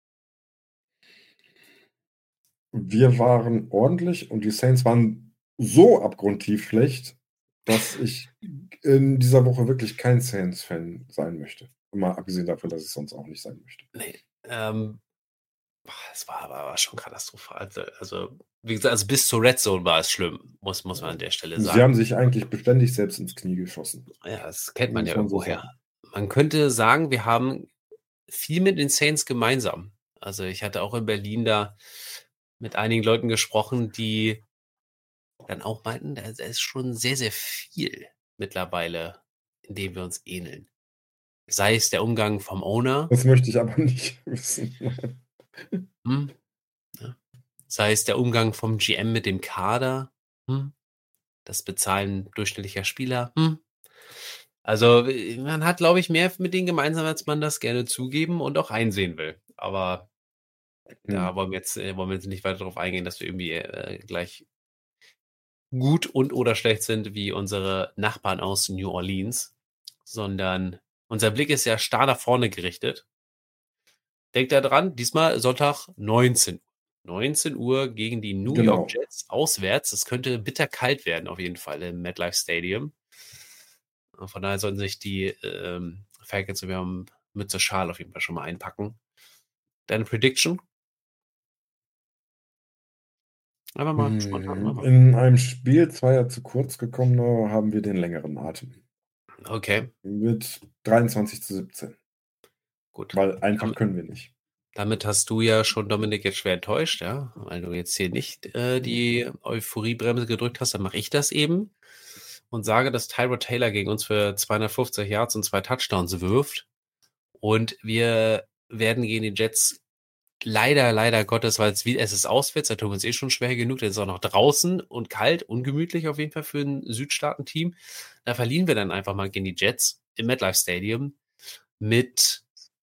Wir waren ordentlich und die Saints waren so abgrundtief schlecht, dass ich in dieser Woche wirklich kein Saints-Fan sein möchte. Mal abgesehen davon, dass ich sonst auch nicht sein möchte. Nee. Ähm, es war aber war schon katastrophal. Also, wie gesagt, also bis zur Red Zone war es schlimm, muss, muss man an der Stelle sagen. Sie haben sich eigentlich beständig selbst ins Knie geschossen. Ja, das kennt man Muss ja man so irgendwoher. sagen. Man könnte sagen, wir haben viel mit den Saints gemeinsam. Also ich hatte auch in Berlin da mit einigen Leuten gesprochen, die dann auch meinten, da ist schon sehr, sehr viel mittlerweile, in dem wir uns ähneln. Sei es der Umgang vom Owner. Das möchte ich aber nicht wissen. Hm, ja. Sei es der Umgang vom G M mit dem Kader. Hm, das Bezahlen durchschnittlicher Spieler. Hm. Also man hat, glaube ich, mehr mit denen gemeinsam, als man das gerne zugeben und auch einsehen will. Aber da Hm. wollen wir jetzt, äh, wollen wir jetzt nicht weiter darauf eingehen, dass wir irgendwie äh, gleich gut und oder schlecht sind wie unsere Nachbarn aus New Orleans, sondern unser Blick ist ja starr nach vorne gerichtet. Denkt da dran, diesmal Sonntag neunzehn Uhr. neunzehn Uhr gegen die New Genau. York Jets auswärts. Es könnte bitterkalt werden auf jeden Fall im MetLife Stadium. Von daher sollten sich die ähm, Falcons, wir haben Mütze Schal auf jeden Fall schon mal einpacken. Deine Prediction? Einfach mal spontan Hm, machen. In einem Spiel zweier zu kurz gekommener haben wir den längeren Atem. Okay, Mit dreiundzwanzig zu siebzehn. gut. Weil einfach Damit, können wir nicht. damit hast du ja schon Dominik jetzt schwer enttäuscht, ja, weil du jetzt hier nicht äh, die Euphoriebremse gedrückt hast, dann mache ich das eben und sage, dass Tyrod Taylor gegen uns für zweihundertfünfzig Yards und zwei Touchdowns wirft und wir werden gegen die Jets leider, leider Gottes, weil es wie es ist auswärts, da tun wir uns eh schon schwer genug, das ist auch noch draußen und kalt, ungemütlich auf jeden Fall für ein Südstaaten-Team. Da verlieren wir dann einfach mal gegen die Jets im MetLife Stadium mit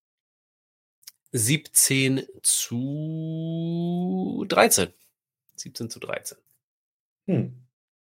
siebzehn zu dreizehn. siebzehn zu dreizehn. Hm.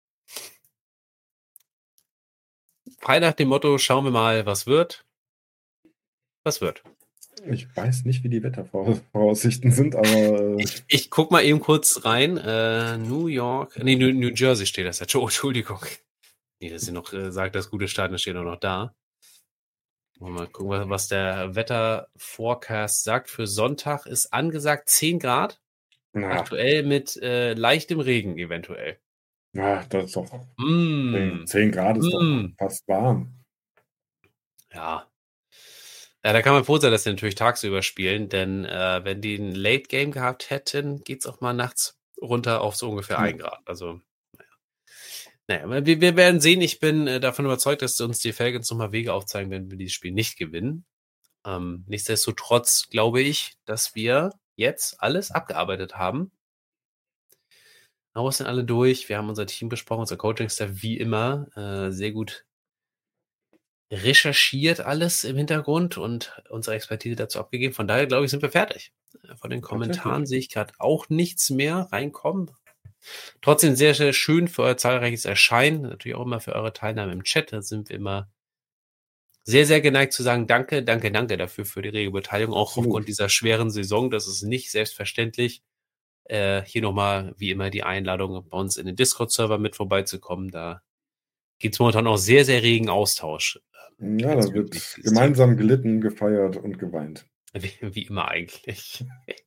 Frei nach dem Motto, schauen wir mal, was wird. Was wird. Ich weiß nicht, wie die Wettervoraussichten sind, aber. äh, Ich, ich guck mal eben kurz rein. Äh, New York, nee, New, New Jersey steht das jetzt. Oh, Entschuldigung. Nee, das ist noch, äh, sagt das gute Stadion, steht auch noch da. Mal gucken, was, was der Wetterforecast sagt. Für Sonntag ist angesagt zehn Grad. Na, Aktuell mit äh, leichtem Regen eventuell. na, das ist doch. Mm. zehn Grad ist doch Mm. fast warm. Ja. Ja, da kann man froh sein, dass sie natürlich tagsüber spielen, denn äh, wenn die ein Late Game gehabt hätten, geht's auch mal nachts runter auf so ungefähr Ja. ein Grad. Also, naja, naja wir, wir werden sehen. Ich bin äh, davon überzeugt, dass uns die Falcons nochmal Wege aufzeigen, wenn wir dieses Spiel nicht gewinnen. Ähm, nichtsdestotrotz glaube ich, dass wir jetzt alles abgearbeitet haben. Raus sind alle durch. Wir haben unser Team besprochen, unser Coaching-Staff wie immer äh, sehr gut recherchiert alles im Hintergrund und unsere Expertise dazu abgegeben. Von daher, glaube ich, sind wir fertig. Von den Kommentaren sehe ich gerade auch nichts mehr reinkommen. Trotzdem sehr, sehr schön für euer zahlreiches Erscheinen. Natürlich auch immer für eure Teilnahme im Chat. Da sind wir immer sehr, sehr geneigt zu sagen, danke, danke, danke dafür für die rege Beteiligung. Auch Absolut. aufgrund dieser schweren Saison. Das ist nicht selbstverständlich. Äh, hier nochmal, wie immer, die Einladung, bei uns in den Discord-Server mit vorbeizukommen. Da gibt es momentan auch sehr, sehr regen Austausch. Ja, da wird gemeinsam gelitten, gefeiert und geweint. Wie, wie immer eigentlich.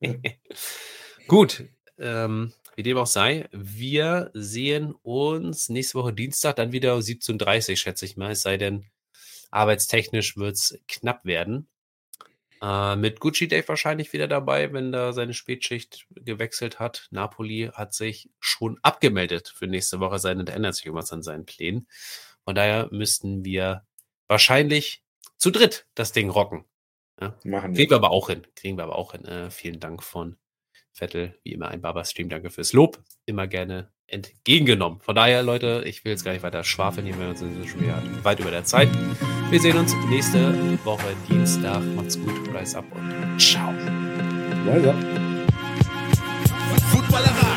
Gut, ähm, wie dem auch sei, wir sehen uns nächste Woche Dienstag dann wieder um siebzehn Uhr dreißig, schätze ich mal. Es sei denn, arbeitstechnisch wird es knapp werden. Äh, mit Gucci Dave wahrscheinlich wieder dabei, wenn da seine Spätschicht gewechselt hat. Napoli hat sich schon abgemeldet für nächste Woche sein und ändert sich irgendwas an seinen Plänen. Von daher müssten wir wahrscheinlich zu dritt das Ding rocken. Ja. Machen Kriegen wir aber auch hin. Kriegen wir aber auch hin. Äh, vielen Dank von Vettel. Wie immer ein Baba-Stream. Danke fürs Lob. Immer gerne entgegengenommen. Von daher, Leute, ich will jetzt gar nicht weiter schwafeln. Hier, wir sind schon wieder weit über der Zeit. Wir sehen uns nächste Woche Dienstag. Macht's gut. Rise up und ciao. Rise up. Footballerei.